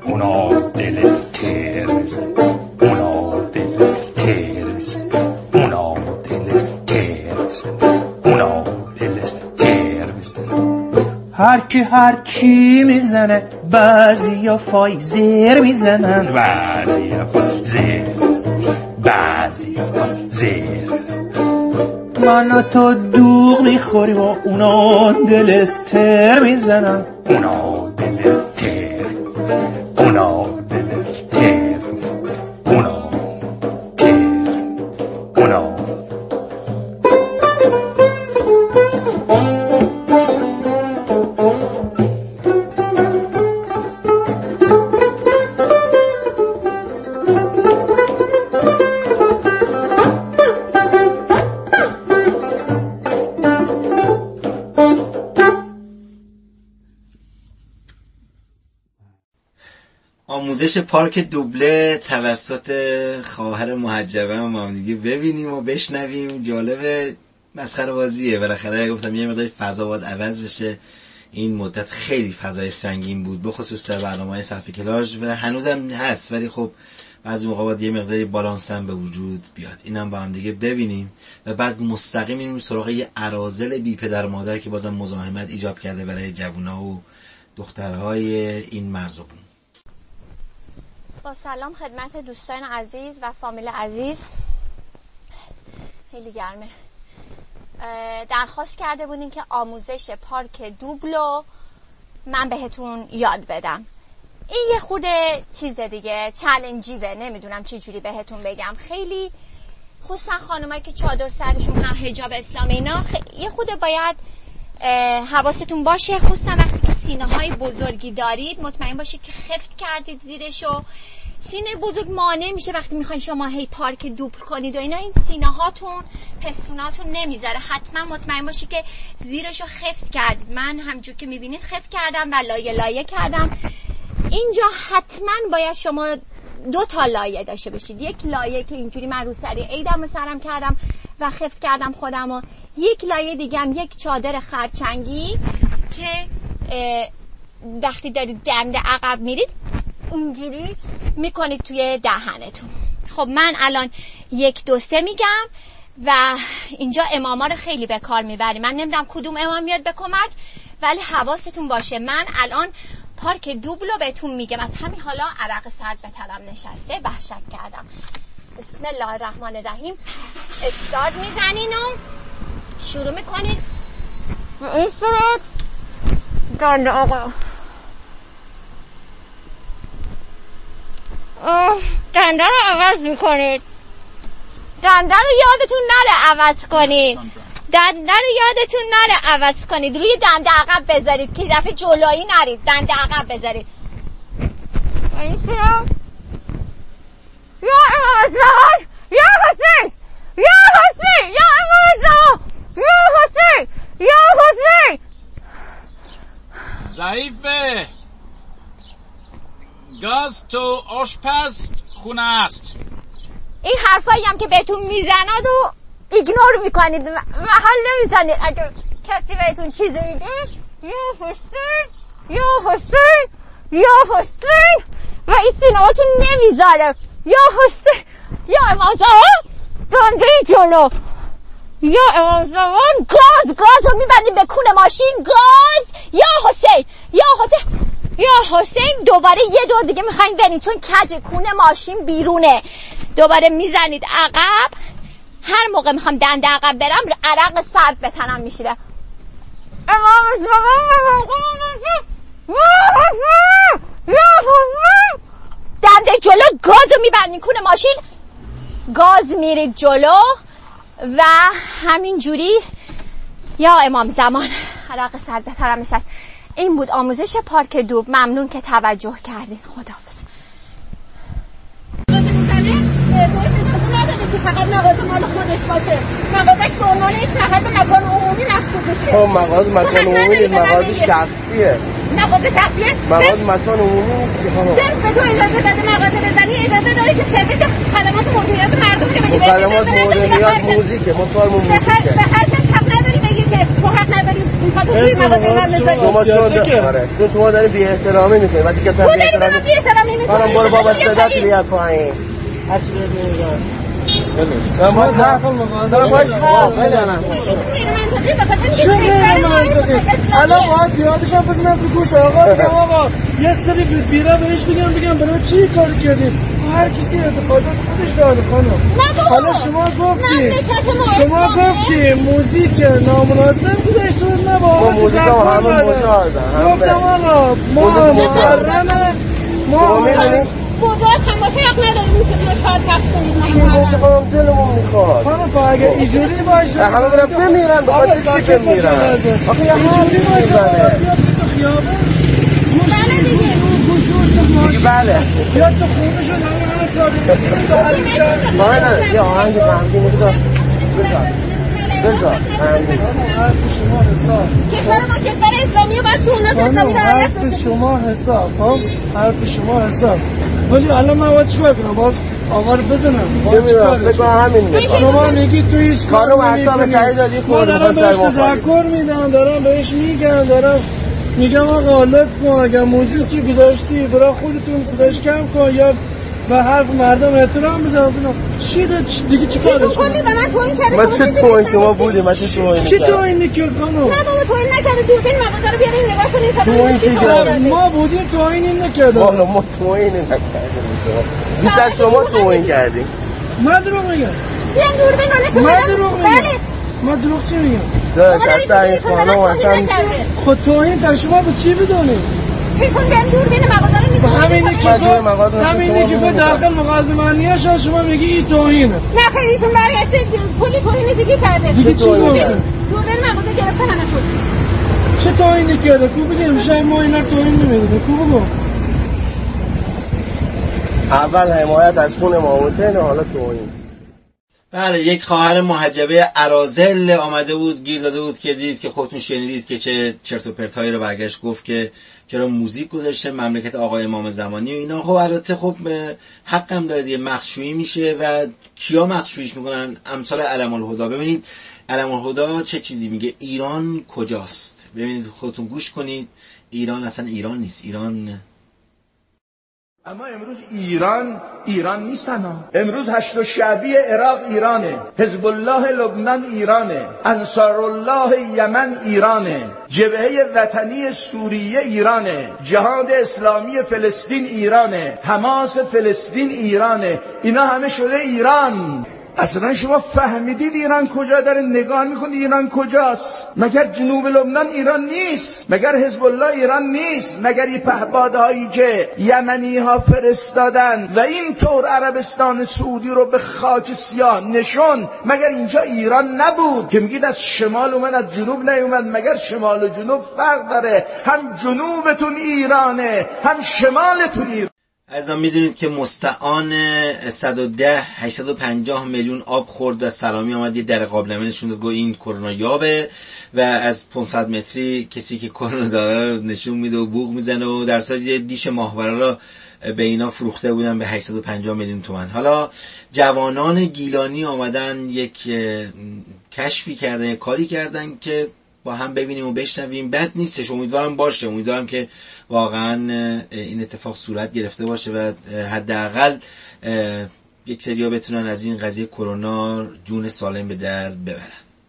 هر کی هر چی میزنه بعضیا فایزر میزنن، من و تو دوغ میخوریم و اونا دل استر میزنن، آموزش پارک دوبله توسط خواهر محجبه ما دیگه ببینیم و بشنویم. جالبه، مسخره بازیه. بالاخره گفتم یه مقدار فضا باید عوض بشه. این مدت خیلی فضای سنگین بود، به خصوص در برنامه‌های صفحه کلاژ و هنوزم هست، ولی خب بعضی موقع باید یه مقداری بالانس هم به وجود بیاد. اینم با هم دیگه ببینیم و بعد مستقیم میریم سراغ یه اراذل بی پدر مادر که بازم مزاحمت ایجاد کرده برای جوونا و دخترهای این مرزبون. با سلام خدمت دوستان عزیز و فامیل عزیز. خیلی گرمه. درخواست کرده بودین که آموزش پارک دوبلو من بهتون یاد بدم. این یه خورده چیز دیگه، چالنجیه، نمیدونم چه جوری بهتون بگم. خیلی خصوصا خانمایی که چادر سرشون هم حجاب اسلامی اینا یه خورده باید حواستون باشه، خصوصا وقتی که سینه های بزرگی دارید مطمئن باشید که خفت کردید زیرشو. سینه بزرگ مانع میشه وقتی میخواین شما هی پارک دوبل کنید و اینا، این سینه هاتون پستوناتون نمیذاره. حتما مطمئن باشید که زیرشو خفت کردید. من همجور که میبینید خفت کردم و لایه لایه کردم. اینجا حتما باید شما 2 تا لایه داشته باشید. یک لایه که اینجوری من رو سری عیدم سرم کردم و خفت کردم خودم و یک لایه دیگه هم یک چادر خرچنگی که وقتی دارید دنده عقب میرید اینجوری میکنید توی دهنتون. خب من الان 1 2 3 میگم و اینجا اماما رو خیلی به کار میبریم. من نمیدونم کدوم امام میاد به کمک، ولی حواستون باشه. من الان پارک دوبلو بهتون میگم. از همین حالا عرق سرد به تنم نشسته، وحشت کردم. بسم الله الرحمن الرحیم. استارت میزنین و شروع میکنید و این صورت دنده آقا دنده رو عوض میکنید. دنده رو یادتون نره عوض کنید. دنده رو یادتون نره عوض کنید. روی دنده عقب بذارید که دفعه جلویی نرید، دنده عقب بذارید. این صورت یا امام زمان، یا حسین، یا حسین، یا امام زمان، یا حسین، یا حسین. ضعیفه. گاز تو آشپز خونه است. این حرفایی هم که بهتون میزناد و ایگنور میکنید، محل نمیزنید. اگر کسی بهتون چیزی میگه یا حسین، یا حسین، یا حسین و این سینهاتون نمیذاره. یا حسین، یا امام زمان، دنده جلو، یا امام زمان. گاز رو میبندیم به کون ماشین. گاز. یا حسین، یا حسین، یا حسین. دوباره یه دور دیگه میخواین برید چون کج کون ماشین بیرونه. دوباره میزنید عقب. هر موقع میخوام دنده عقب برم عرق سرد به تنم میشیره. امام زمان، یا حسین. دنده جلو. گازو میبندین کون ماشین، گاز میرید جلو و همین جوری یا امام زمان. عرق سرد به تنم نشست. این بود آموزش پارک دوب. ممنون که توجه کردین. خداحافظ. فقط مغازه مال خودش باشه. مغازش به عنوان یک مغازه مکان عمومی محسوب بشه. خب مغازه مکان عمومی نیست، مغازه شخصیه. مغازه شخصیه؟ مغازه مکان عمومی نیست که خانم. صرف به تو اجازه داده مغازه بزنی، اجازه داری که سرویس خدمات مدیریت مردم که بگی. خدمات مدیریت موزیکه، مطالب موزیکه. به هر کس حق نداری بگی که تو حق نداری میخواد توی مغازه من بزنی. شما داری بی احترامی میکنی. وقتی کسی بی احترامی میکنی. خانم برو بابا صدات بیار پایین. هر چی بگی ما داخل مغازه باش الان باید یادشم بزنم تو گوش آقا یه سری بیره بهش بگم برای چی کار کردی؟ هر کسی اعتقادات خودش داره خانم. حالا شما گفتی موزیک نامناسب گذاشتون نبا موزیک همه مجازه. گفتم آقا ما محرمه ما بزرگ تماشا حق نداری موسیقی رو شاید پخش کنید. چی گفتی خانم دلمون میخواد. خانم پا اگه ایجوری باشه همه برم بمیرن بخاطر چی که میرن. آخه یه حالی میزنه. بله دیگه. بله. یا تو خونه شد همه کاری. باید یه آهنگ غمگین بذار. بذار حرف شما حساب کشور ما کشور اسلامیه باید تو اونا اسلامی رعایت بشه. حرف شما حساب خب حرف شما حساب ولی الان من باید چیکار کنم؟ باید آقا رو بزنم چه میدونم فکر کنم همین میخواد شما میگی تو هیچ کارو اصلا سعی دادی ما دارم بهش تذکر میدم دارم بهش میگم دارم میگم آقا لطف کن اگر موضوع که گذاشتی برای خودتون صداش کم کن یا به حرف مردم احترام بذار چی دیگه چیکارش کنی؟ به من توهین کردی. ما چه توهین شما بودیم؟ ما چه توهین چی توهینی که خانم؟ نه بابا توهین نکردی. دوربین مغازه رو بیارین نگاه کنید. توهین چی کردی؟ ما بودیم توهینی نکردیم. والا ما توهینی نکردیم. بیشتر شما توهین کردیم. من دروغ میگم. بیان دوربین رو نشون بدم. من دروغ میگم. من دروغ چی میگم؟ اصلا این خانم اصلا خود توهین تا شما به چی بدونید؟ ایشون بیان دوربین مغازه رو نیست. همینی که بود داخل مغازه معنیه شما میگی این توهینه. نه خیلی ایشون برگشته کلی توهین دیگه کرده. دیگه چی دوربین مغازه گرفته همه شد. چه توهینی کرده؟ کو بگیم شاید ما اینا توهین نمیدونیم. کو بگو. اول حمایت از خون امام حسین حالا توهین. بله یک خواهر محجبه اراذل آمده بود گیر داده بود که دید که خودتون شنیدید که چه چرت و پرتایی رو برگشت گفت که چرا موزیک گذاشته مملکت آقای امام زمانی و اینا. خب البته خب حق هم داره دیگه مخشویی میشه و کیا مخشوییش میکنن؟ امثال علم الهدا. ببینید علم الهدا چه چیزی میگه؟ ایران کجاست؟ ببینید خودتون گوش کنید. ایران اصلا ایران نیست. ایران اما امروز ایران نیست تنها. امروز هشت شعبی عراق ایرانه، حزب الله لبنان ایرانه، انصار الله یمن ایرانه، جبهه وطنی سوریه ایرانه، جهاد اسلامی فلسطین ایرانه، حماس فلسطین ایرانه. اینا همه شده ایران. اصلا شما فهمیدید ایران کجا؟ داره نگاه میکنید ایران کجاست؟ مگر جنوب لبنان ایران نیست؟ مگر حزب الله ایران نیست؟ مگر این پهپادهایی که یمنی ها فرستادن و این طور عربستان سعودی رو به خاک سیاه نشون، مگر اینجا ایران نبود؟ که میگید از شمال اومد از جنوب نیومد. مگر شمال و جنوب فرق داره؟ هم جنوبتون ایرانه هم شمالتون ایرانه. عزیزان میدونید که مستعان 850 میلیون آب خورد و سلامی آمد یه در قابلمه نشون داد گفت این کرونا یابه و از 500 متری کسی که کرونا داره رو نشون میده و بوق میزنه و در صورت یه دیش ماهواره رو به اینا فروخته بودن به 850 میلیون تومان. حالا جوانان گیلانی آمدن یک کشفی کردن، یک کاری کردن که با هم ببینیم و بشنویم. بد نیستش، امیدوارم باشه، امیدوارم که واقعا این اتفاق صورت گرفته باشه و حداقل یک سریا بتونن از این قضیه کرونا جون سالم به در ببرن.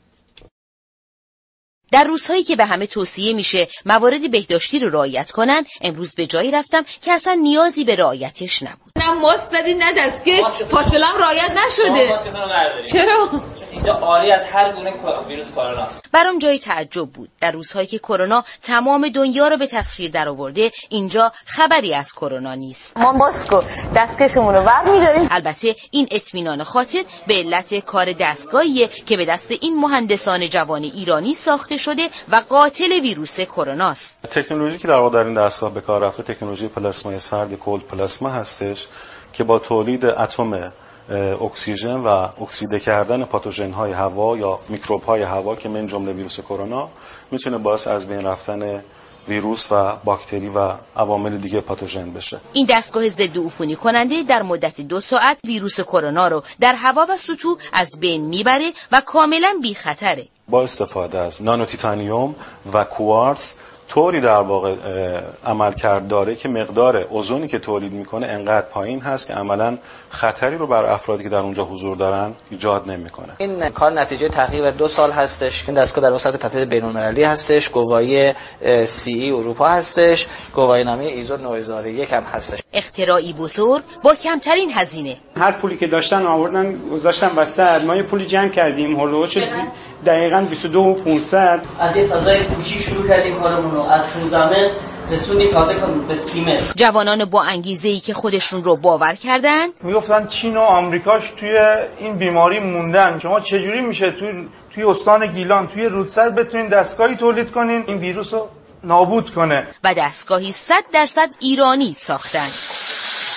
در روزهایی که به همه توصیه میشه موارد بهداشتی رو رعایت کنن، امروز به جایی رفتم که اصلا نیازی به رعایتش نبود. نه ماسک زدید نه دستکش، فاصله هم رعایت نشده. چرا؟ اینجا عاری از هر گونه ویروس کرونا است. برام جای تعجب بود. در روزهایی که کرونا تمام دنیا رو به تسخیر درآورده، اینجا خبری از کرونا نیست. ما ماسک و دستکشمون رو برمی‌داریم. البته این اطمینان خاطر به علت کار دستگاهیه که به دست این مهندسان جوان ایرانی ساخته شده و قاتل ویروس کرونا است. تکنولوژی که در واقع در این دستگاه به کار رفته تکنولوژی پلاسمای سرد کولد پلاسما هستش که با تولید اتم اکسیژن و اکسیده کردن پاتوژن‌های هوا یا میکروب‌های هوا که من جمله ویروس کرونا میتونه باعث از بین رفتن ویروس و باکتری و عوامل دیگه پاتوژن بشه. این دستگاه ضد عفونی کننده در مدت 2 ساعت ویروس کرونا رو در هوا و سطوح از بین میبره و کاملا بی خطره. با استفاده از نانو تیتانیوم و کوارتز طوری در واقع عملکرد داره که مقدار اوزونی که تولید میکنه انقدر پایین هست که عملا خطری رو بر افرادی که در اونجا حضور دارن ایجاد نمیکنه. این کار نتیجه تقریبا 2 سال هستش. این دستگاه در وسط پتنت بین‌المللی هستش، گواهی CE اروپا هستش، گواهینامه ایزو 9001 هم هستش. اختراعی بزرگ با کمترین هزینه. هر پولی که داشتن آوردن گذاشتن وسط، ما یه پولی جمع کردیم هولوش دقیقاً 22,500 از یه فضای کوچیک شروع کردیم کارمون رو، از 15 متر رسوندیم تازه به 30 متر. جوانان با انگیزه‌ای که خودشون رو باور کردن میگفتن چین و آمریکاش توی این بیماری موندن، شما چجوری میشه توی استان گیلان توی رودسد بتونین دستگاهی تولید کنین این ویروس رو نابود کنه؟ و دستگاهی 100% ایرانی ساختن.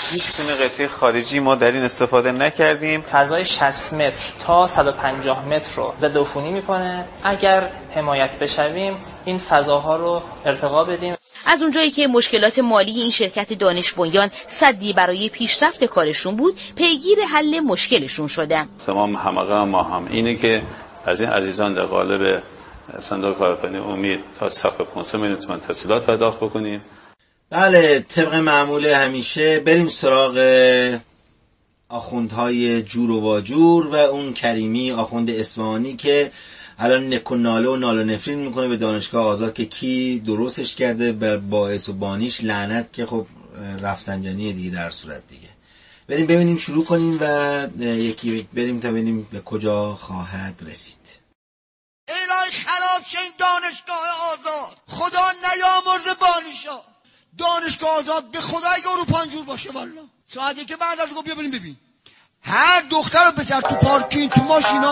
هیچ گونه قطعه خارجی ما در این استفاده نکردیم. فضای 60 متر تا 150 متر رو ضدعفونی میکنه. اگر حمایت بشویم این فضاها رو ارتقا بدیم. از اونجایی که مشکلات مالی این شرکت دانش بنیان سدی برای پیشرفت کارشون بود، پیگیر حل مشکلشون شدن. تمام همغه ما هم اینه که از این عزیزان در قالب صندوق کارآفرینی امید تا سقف 500 میلیون تومان تسهیلات پرداخت بکنیم. بله، طبق معمول همیشه بریم سراغ آخوندهای جور و واجور و اون کریمی آخوند اصفهانی که الان نک و ناله و ناله نفرین میکنه به دانشگاه آزاد که کی درستش کرده، بر باعث و بانیش لعنت که خب رفسنجانی دیگه در صورت دیگه. بریم ببینیم، شروع کنیم و یکی بریم تا ببینیم به کجا خواهد رسید. الهی خراب شه این دانشگاه آزاد، خدا نیامرزه بانیشا. دانشگاه آزاد به خدا اگه اروپا اینجور باشه والا ساعتی که بعد از بیا بریم ببین هر دختر رو بذار تو پارکینگ تو ماشینا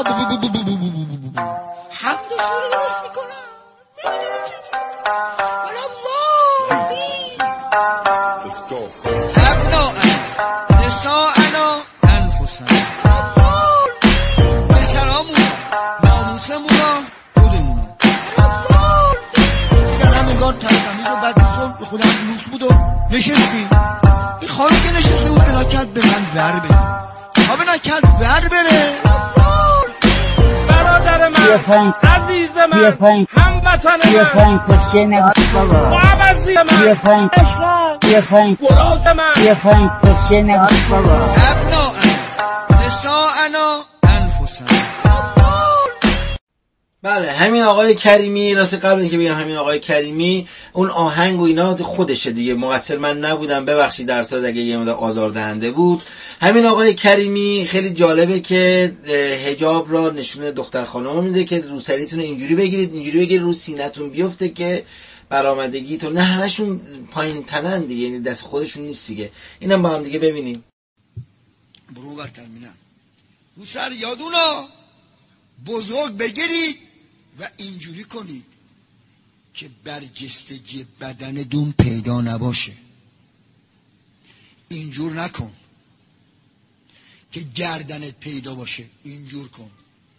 هم دو سوری درست میکنن. ابنا نساءنا انفسنا بسرامون ناموسمونا خودمونا زنم انگار تشمیز و بعد به خودم لوس بود و نشستیم. این خانم که نشسته بود بنا کرد به من ور بره، ها بنا کرد ور بره. برادر من، عزیز من، هموطن من، معوضی من، مراد من، ابنا نساءنا انفسنا. بله، همین آقای کریمی، راست قبل اینکه بگم همین آقای کریمی اون آهنگ و اینا خودشه دیگه، مقصر من نبودم، ببخشید در صورت اگه یه مقدار آزاردهنده بود. همین آقای کریمی خیلی جالبه که حجاب را نشونه دختر خانم میده که روسریتون اینجوری بگیرید، اینجوری بگیرید، رو سینه‌تون بیفته که برآمدگیتون، نه همشون پایین تنن دیگه، یعنی دست خودشون نیست دیگه. اینم با هم دیگه ببینیم. برو برتر می‌نم روسر یادونا بزرگ بگیرید و اینجوری کنید که برجستگی بدن دون پیدا نباشه. اینجور نکن که گردنت پیدا باشه، اینجور کن.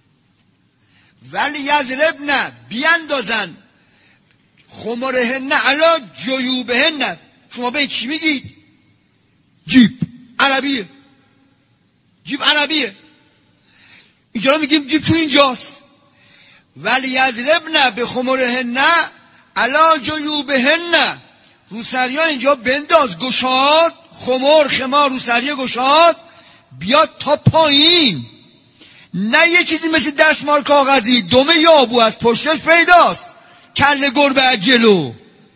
ولی یضربن بیاندازن خمرهن علی جیوبهن. شما به چی میگید؟ جیب عربیه، جیب عربیه. اینجا میگیم جیب تو اینجاست. ولی یضربن بخمرهن علی جیوبهن. روسریان اینجا بنداز، گشاد، خمر خمار روسریه گشاد بیاد تا پایین، نه یه چیزی مثل دستمال کاغذی دم یابو از پشتش پیداست، کله گربه از جلو.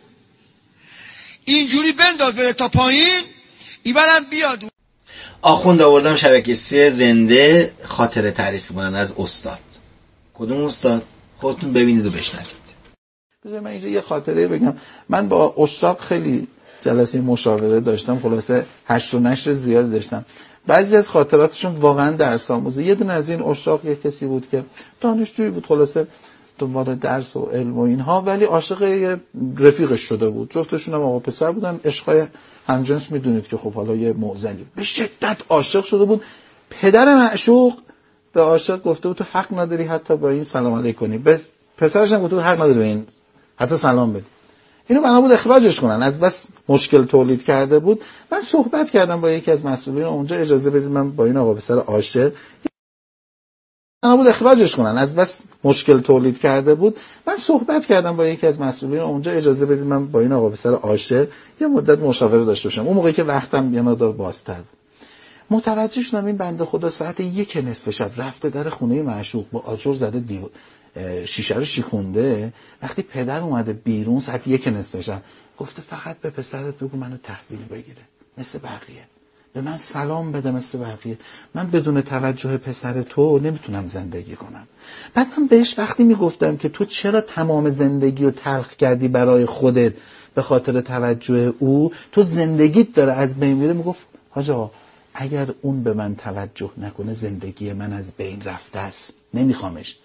اینجوری بنداز بره تا پایین، ایبرم بیاد. آخوند آوردم شبکه 3 زنده خاطره تعریف کنن از استاد. کدوم استاد؟ خودتون ببینید و بشنوید. بذار من اینجا یه خاطره بگم. من با اشاق خیلی جلسه مشاوره داشتم، خلاصه هشت و نشر زیاد داشتم. بعضی از خاطراتشون واقعا درس آموزه. یه دونه از این اشاق یه کسی بود که دانشجویی بود، خلاصه دنبال درس و علم و اینها، ولی عاشق یه رفیقش شده بود. جفتشون هم آقا پسر بودن، عشقای همجنس میدونید که خب حالا یه معضلی. به شدت عاشق شده بود. پدر معشوق به عاشق گفته بود تو حق نداری حتی با این سلام علیک کنی. به پسرش هم گفته بود حق نداری به این حتی سلام بدی. اینو بنا بود اخراجش کنن، از بس مشکل تولید کرده بود. من صحبت کردم با یکی از مسئولین اونجا، اجازه بدید من با این آقا پسر عاشق بنا بود اخراجش کنن، از بس مشکل تولید کرده بود. من صحبت کردم با یکی از مسئولین اونجا، اجازه بدید من با این آقا پسر عاشق یه مدت مشاوره داشته باشم. اون موقعی که وقتم یه مقدار بازتر بود. متوجه شدم این بنده خدا ساعت 1 نصف شب رفته در خونه معشوق با آجر زده شیشه رو شیکونده. وقتی پدر اومده بیرون ساعت 1 نصف شب گفته فقط به پسرت بگو منو تحویل بگیره مثل بقیه، به من سلام بده مثل بقیه. من بدون توجه پسر تو نمیتونم زندگی کنم. بعد من بهش وقتی میگفتم که تو چرا تمام زندگی رو تلخ کردی برای خودت به خاطر توجه او، تو زندگیت داره از بین میره، میگفت حاج آقا اگر اون به من توجه نکنه زندگی من از بین رفته است، نمیخوامش.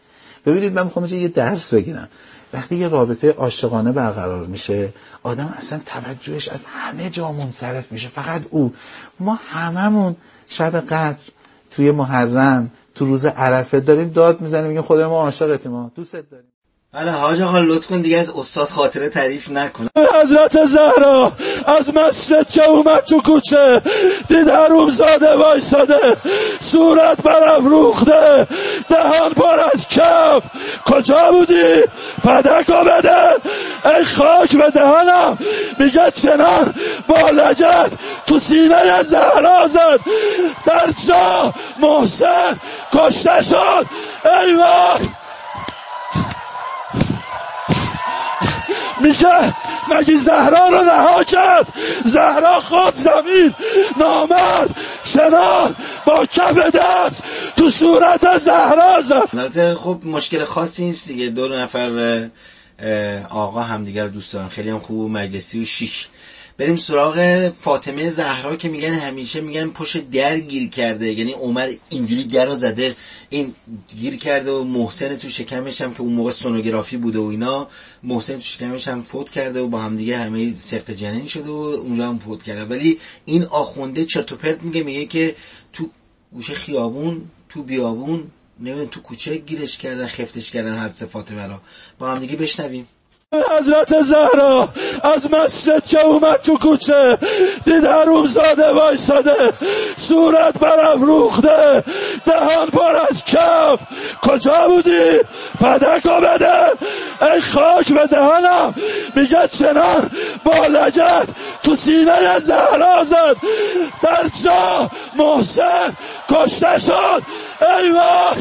ببینید من میخوام یه درس بگیرم. وقتی یه رابطه عاشقانه برقرار میشه آدم اصلا توجهش از همه جا منصرف میشه، فقط او. ما هممون شب قدر توی محرم تو روز عرفه داریم داد میزنیم میگیم خدای ما عاشقتیم، ما دوستت داریم. بله حاج آقا لطف کن دیگه از استاد خاطره تعریف نکن. حضرت زهرا از مسجد که اومد تو کوچه دید حرومزاده وایساده، صورت برافروخته، دهان پر از کف. کجا بودی؟ فدکو بده. ای خاک به دهانم. میگه چنان با لگد تو سینه زهرا زد، در جا محسن کشته شد. ای وای. میگه مگی زهرا رو رها کرد؟ زهرا خود زمین، نامرد چنان با کف دست تو صورت زهرا زد. البته خب مشکل خاصی نیست دیگه، دو نفر آقا همدیگر رو دوست دارن، خیلی هم خوب مجلسی و شیک. بریم سراغ فاطمه زهرا که میگن همیشه میگن پشت در گیر کرده، یعنی عمر اینجوری در رو زده این گیر کرده و محسن تو شکمش هم که اون موقع سونوگرافی بوده و اینا، محسن تو شکمش هم فوت کرده و با هم دیگه همه سقط جنین شده و اونجا هم فوت کرده. ولی این آخونده چرت و پرت میگه که تو گوشه خیابون، تو بیابون، نمیدونم تو کوچه گیرش کردن، خفتش کردن حضرت فاطمه را. با هم دیگه بشنویم. حضرت زهرا از مسجد که اومد تو کوچه دید حرومزاده وایساده، صورت برافروخته، دهان پر از کف. کجا بودی؟ فدکو بده. ای خاک به دهانم. میگه چنان با لگد تو سینه زهرا زد، در جا محسن کشته شد. ای وای.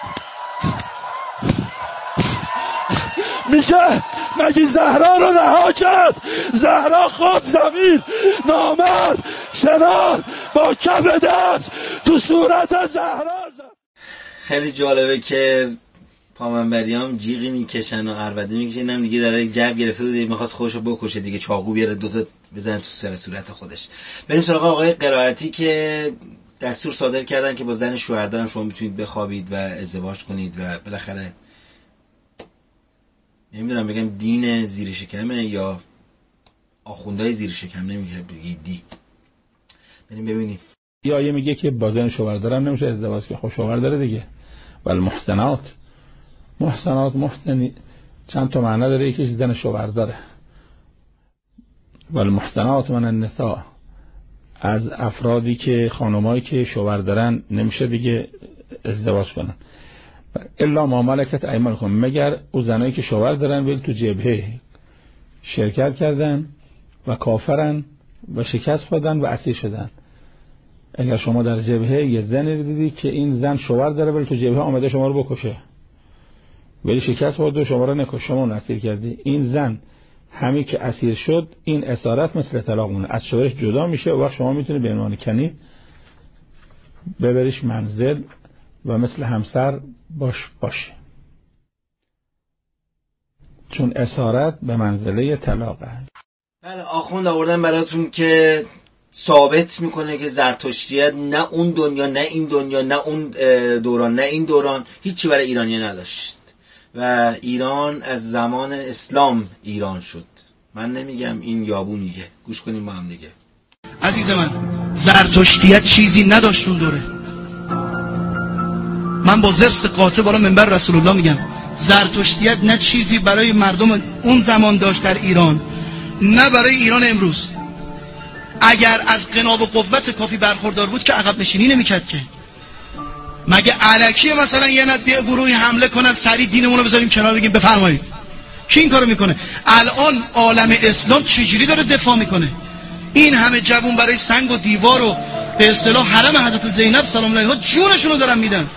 میگه مگی زهرا رو رها کرد؟ زهرا خود زمین، نامرد چنان با کف دست تو صورت زهرا زد. خیلی جالبه که پامنبریام جیغی میکشن و عربده میکشن، اینم دیگه داره جب گرفته و میخواست خودشو بکشه دیگه، چاقو بیاره دوتا بزنه تو سر صورت خودش. بریم سراغ آقای قرائتی که دستور صادر کردن که با زن شوهردارم شما میتونید بخوابید و ازدواج کنید و بالاخره نمیدونم بگم دین زیر شکمه یا آخوندهای زیر شکم، نمیگه بگید دی. بریم ببینیم. یا میگه که با زن شوهردارم نمیشه ازدواج که خب شوهر داره دیگه. ولی محسنی چند تا معنی داره، یکیش زن شوهر داره. ولی محسنات من النساء، از افرادی که خانمایی که شوهر دارن نمیشه دیگه ازدواج کنن. الا ما ملکت ایمانکم، مگر او زنایی که شوهر دارن ولی تو جبهه شرکت کردن و کافرن و شکست خوردن و اسیر شدن. اگر شما در جبهه یه زنی دیدی که این زن شوهر داره ولی تو جبهه آمده شما رو بکشه ولی شکست خورد و شما رو نکش، شما رو اسیر کردی، این زن همین که اسیر شد این اسارت مثل طلاق مونه، از شوهرش جدا میشه و وقت شما میتونی به عنوان کنی ببریش منزل و مثل همسر باشه، چون اسارت به منزله طلاقه. بله آخوند آوردن براتون که ثابت میکنه که زرتشتیت نه اون دنیا نه این دنیا نه اون دوران نه این دوران هیچی برای ایرانی نداشت و ایران از زمان اسلام ایران شد. من نمیگم این یابونیه، گوش کنیم با هم دیگه. عزیز من، زرتشتیت چیزی نداشت اون دوره. من با زرس قاطع بالا منبر رسول الله میگم زرتشتیت نه چیزی برای مردم اون زمان داشت در ایران نه برای ایران امروز. اگر از قناع و قوت کافی برخوردار بود که عقب نشینی نمیکرد که. مگه الکی مثلا یه نت گروهی حمله کنن سریع دینمون رو بذاریم کنار بگیم بفرمایید؟ کی این کارو میکنه؟ الان عالم اسلام چجوری داره دفاع میکنه؟ این همه جوون برای سنگ و دیوار و به اصطلاح حرم حضرت زینب سلام الله علیها جونشون رو دارن میدن.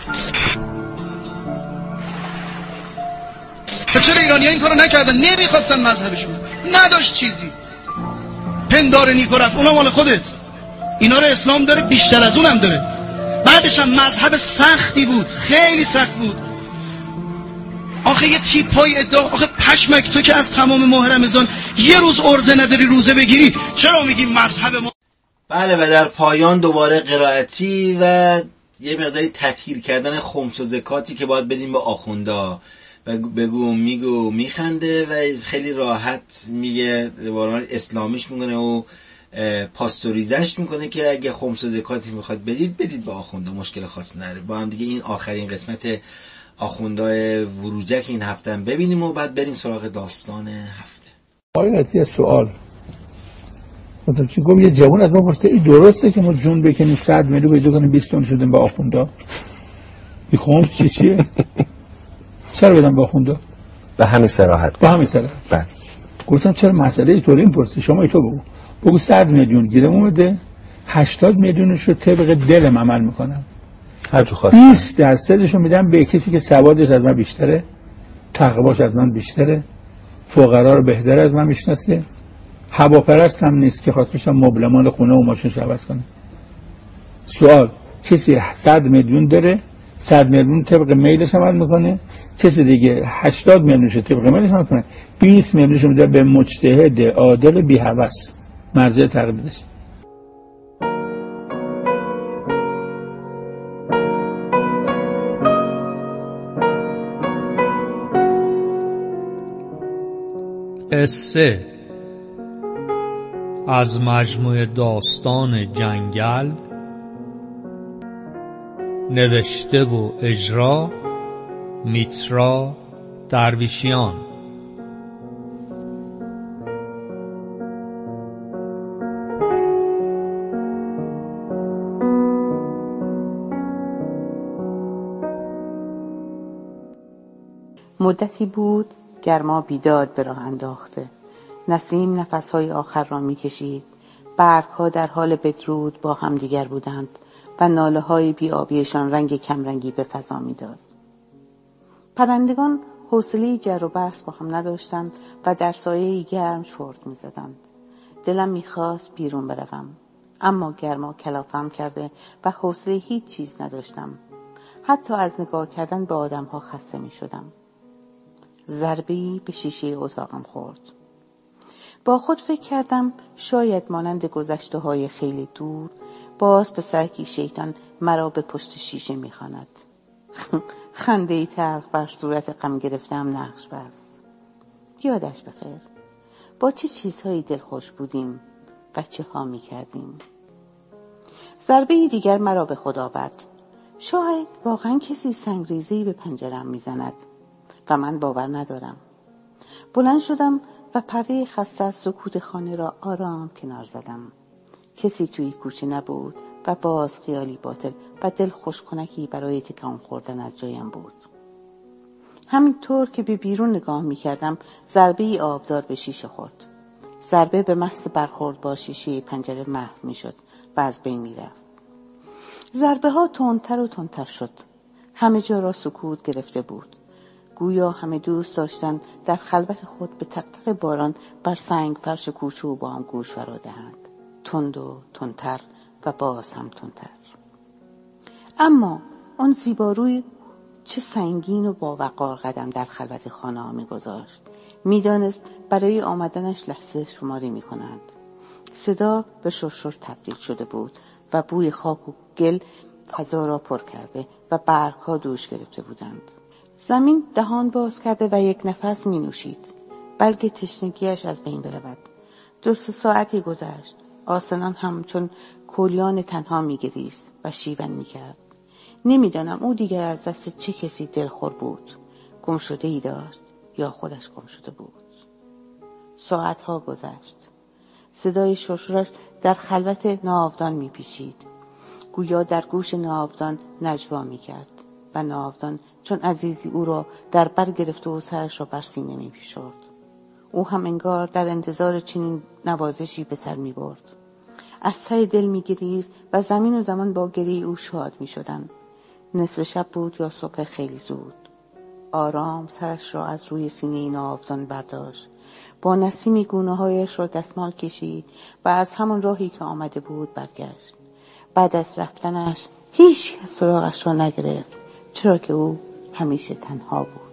چرا ایرانی‌ها این کارو نکردن؟ نمیخواستن مذهبشون، نداشت چیزی. پندار نیکو رفت، اونم مال خودت. اینا رو اسلام داره، بیشتر از اونم داره. بعدش هم مذهب سختی بود، خیلی سخت بود. آخه یه تیپای ادعا، آخه پشمک تو که از تمام ماه رمضان یه روز ارزه نداری روزه بگیری، چرا میگی مذهب ما؟ بله و در پایان دوباره قرائتی و یه مقداری تطهیر کردن خمس و زکاتی که باید بدیم به آخوندا و بگو میگو میخنده و خیلی راحت میگه بارمان اسلامیش میکنه و پاستوریزش میکنه که اگه خمس و زکاتی میخواد بدید به آخوندا، مشکل خاصی نداره. با هم دیگه این آخرین قسمت آخوندای وروجک این هفته هم ببینیم و بعد بریم سراغ داستان هفته. آیتی سوال مثلا چی گفت یه جوان از ما پرسه این درسته که ما جون بکنیم 100 میلیون پیدا کنیم 20 تن شدیم به آخوندا؟ این خمس چیه؟ چرا بدم به آخوندا؟ به همین صراحت. بله. گفتم چرا مسئله اینطوری میپرسی؟ شما اینطور بگو 100 میلیون گیرم اومده 80 میلیونش رو طبق دلم عمل میکنم، هر جو خواستم 20% رو میدم به کسی که سوادش از من بیشتره، تقواش از من بیشتره، فقرا رو بهتر از من میشناسه، هواپرست هم نیست که خواستش مبلمان خونه و ماشینش عوض کنه. سوال کسی 100 میلیون داره 100 میلیون طبق میلش عمل میکنه، کسی دیگه 80 میلیونش طبق میلش عمل میکنه، 20 میلیونش میده به مجتهد عادل بی هوس مرجع تقلیدش. قصه از مجموعه داستان جنگل، نوشته و اجرا میترا درویشیان. مدتی بود گرما بیداد به راه انداخته، نسیم نفسهای آخر را می کشید، برگ‌ها در حال بدرود با هم دیگر بودند و ناله‌های بی‌آبیشان رنگ کمرنگی به فضا می‌داد. پرندگان حوصله جر و بحث با هم نداشتند و در سایه گرم چرت می‌زدند. دلم می‌خواست بیرون بروم، اما گرما کلافم کرده و حوصله هیچ چیز نداشتم. حتی از نگاه کردن به آدم‌ها خسته می‌شدم. ضربه‌ای به شیشه اتاقم خورد. با خود فکر کردم شاید مانند گذشته‌های خیلی دور باز پسرکی شیطان مرا به پشت شیشه می‌خواند. خنده‌ای تلخ بر صورت غم گرفته‌ام نقش بست. یادش بخیر. با چه چیزهایی دلخوش بودیم، بچه‌ها می‌کردیم. ضربه‌ای دیگر مرا به خود آورد. شاید واقعاً کسی سنگریزه‌ای به پنجره‌ام می‌زند و من باور ندارم. بلند شدم و پرده خسته از سکوت خانه را آرام کنار زدم. کسی توی کوچه نبود و باز خیالی باطل و دل خوشکنکی برای تکان خوردن از جایم بود. همینطور که به بیرون نگاه می کردم ضربه‌ای آبدار به شیشه خورد. ضربه به محض برخورد با شیشه پنجره محو می شد و از بین می رفت. ضربه ها تندتر و تندتر شد. همه جا را سکوت گرفته بود. گویا همه دوست داشتند در خلوت خود به تقطق باران بر سنگ فرش کوچه و با هم گوش فرا دهند. تند و تندتر و باز هم تندتر. اما آن زیباروی چه سنگین و با وقار قدم در خلوت خانه ها می گذاشت. می دانست برای آمدنش لحظه شماری می کنند. صدا به شرشر تبدیل شده بود و بوی خاک و گل فضا را پر کرده و برگ ها دوش گرفته بودند. زمین دهان باز کرده و یک نفس می نوشید. بلکه تشنگیش از بین برود. 2-3 ساعتی گذشت. آسمان همچون کولیان تنها می گریست و شیون می کرد. نمیدانم او دیگر از دست چه کسی دلخور بود. گم شده ای داشت یا خودش گم شده بود. ساعتها گذشت. صدای شرشرش در خلوت ناودان می پیچید. گویا در گوش ناودان نجوا می کرد و ناودان چون عزیزی او را در بر گرفته و سرش را بر سینه می فشرد. او هم انگار در انتظار چنین نوازشی به سر می برد. از ته دل می گریست و زمین و زمان با گریه او شاد می شدند. نصف شب بود یا صبح خیلی زود. آرام سرش را از روی سینه ناودان برداشت. با نسیمی گونه هایش را دستمال کشید و از همان راهی که آمده بود برگشت. بعد از رفتنش هیچ کس سراغش را نگرفت، چرا که او همیشه تنها بود.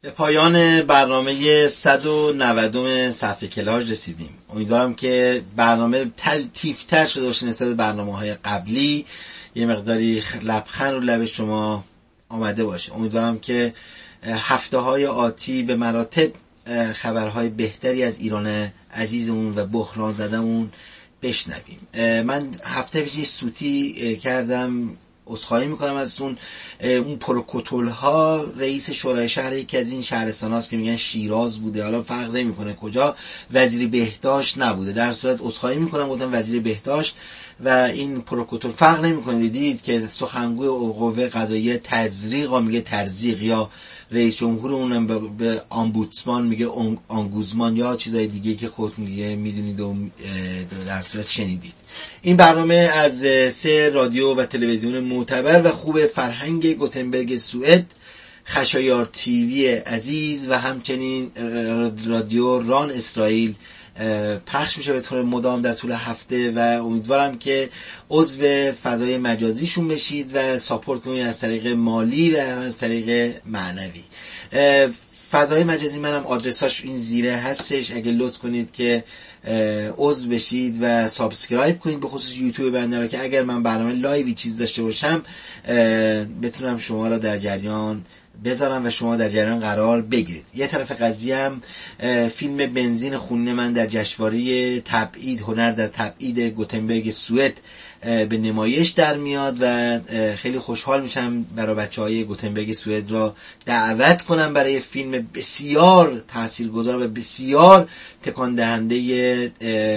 به پایان برنامه 190 صفحه کلاژ رسیدیم. امیدوارم که برنامه تلطیف‌تر شده باشه نسبت به برنامه‌های قبلی، یه مقداری لبخند رو لب شما آمده باشه. امیدوارم که هفته‌های آتی به مراتب خبرهای بهتری از ایران عزیزمون و بحران زدمون بشنویم. من هفته پیش سوتی کردم، عذرخواهی میکنم ازتون. اون پروتکل ها رئیس شورای شهر یکی از این شهرستان هاست که میگن شیراز بوده، حالا فرق نمیکنه کجا، وزیر بهداشت نبوده. در صورت عذرخواهی میکنم، گفتم وزیر بهداشت و این پروتکل فرق نمیکنه. دیدید که سخنگوی قوه قضاییه تزریق میگه ترزیق، یا رئیس جمهور اونم به آمبودسمان میگه آنگوزمان، یا چیزای دیگه که خودتون دیگه میدونید و در صورت شنیدید. این برنامه از 3 رادیو و تلویزیون معتبر و خوب فرهنگ گوتنبرگ سوئد، خشایار تیوی عزیز و همچنین رادیو ران اسرائیل پخش میشه به طور مدام در طول هفته و امیدوارم که عضو فضای مجازیشون بشید و ساپورت کنید از طریق مالی و از طریق معنوی. فضای مجازی منم آدرساش این زیره هستش، اگه لطف کنید که عضو بشید و سابسکرایب کنید، به خصوص یوتیوب بنده را، که اگر من برنامه لایوی چیز داشته باشم بتونم شما را در جریان بذارم و شما در جریان قرار بگیرید. یه طرف قضیه هم فیلم بنزین خونین من در جشنواره تبعید هنر در تبعید گوتنبرگ سوئد به نمایش در میاد و خیلی خوشحال میشم برای بچهای گوتنبرگ سوئد را دعوت کنم برای فیلم بسیار تاثیرگذار و بسیار تکان دهنده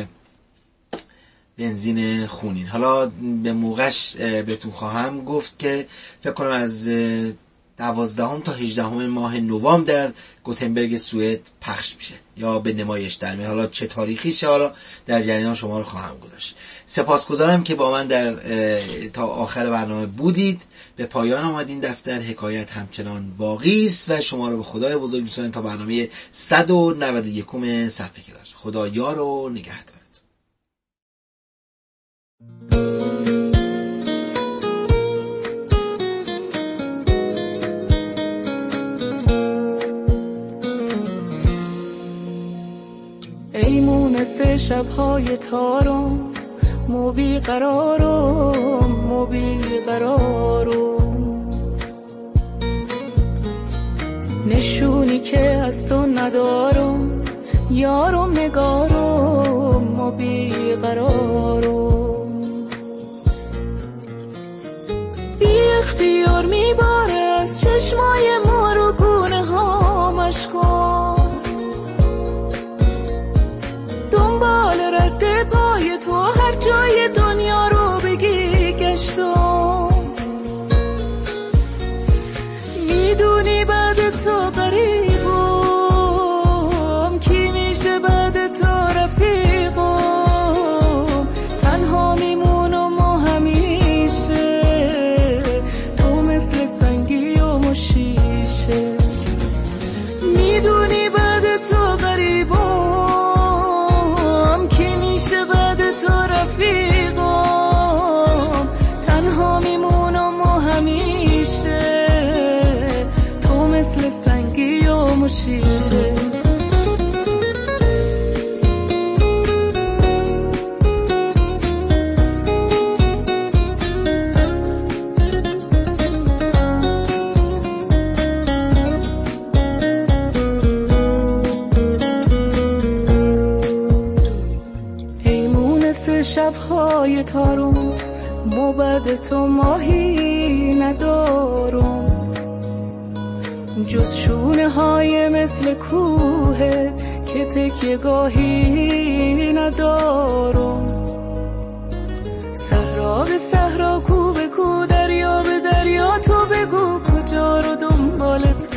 بنزین خونین. حالا به موقعش بهتون خواهم گفت که فکر کنم از 12 تا 18 ماه نوامبر در گوتنبرگ سوئد پخش میشه یا به نمایش در میاد. حالا چه تاریخیشه حالا در جریان شما رو خواهم گذاشت. سپاسگزارم که با من در تا آخر برنامه بودید. به پایان آمد این دفتر، حکایت همچنان باقی است و شما رو به خدای بزرگ میسپارم تا برنامه 191 صفحه کلاژ. خدا یار و نگهدار. ای مونس شب‌های تارم، مو بی قرارم، مو بی قرارم، نشونی که از تو ندارم، یارم نگارم، مو بی قرارم، بی اختیار میباره از چشمای ما رو گونه ها مشکن، دنبال رد پای تو هر جای دنیا رو بگی گشتم، میدونی بعد تو قریبم، کی میشه بعد تو رفیقم، تنها میمونم و همیشه تو مثل سنگی و مشیشه، میدونی بعد تو قریبم، رفیقم، تنها میمونم و همیشه تو مثل سنگی و مشیشه. شب‌های تارم، بعد تو ماهی ندارم، جز شونه های مثل کوه که تکیه گاهی ندارم، صحرا به صحرا، کو به کو، دریا به دریا، تو بگو کجا رو دنبالت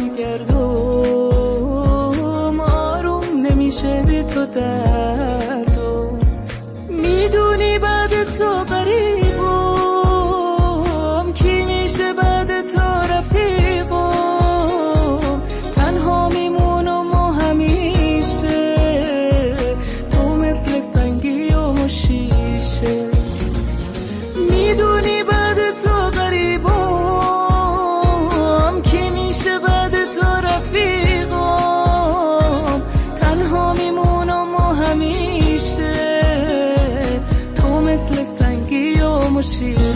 میگردم، آروم نمیشه بی تو دردم، میدونی بعد تو قریبم، کی میشه بعد تو رفیقم، تنها میمونم و همیشه تو مثل سنگی و مشیشه، میدونی مثل سنگی و مشیر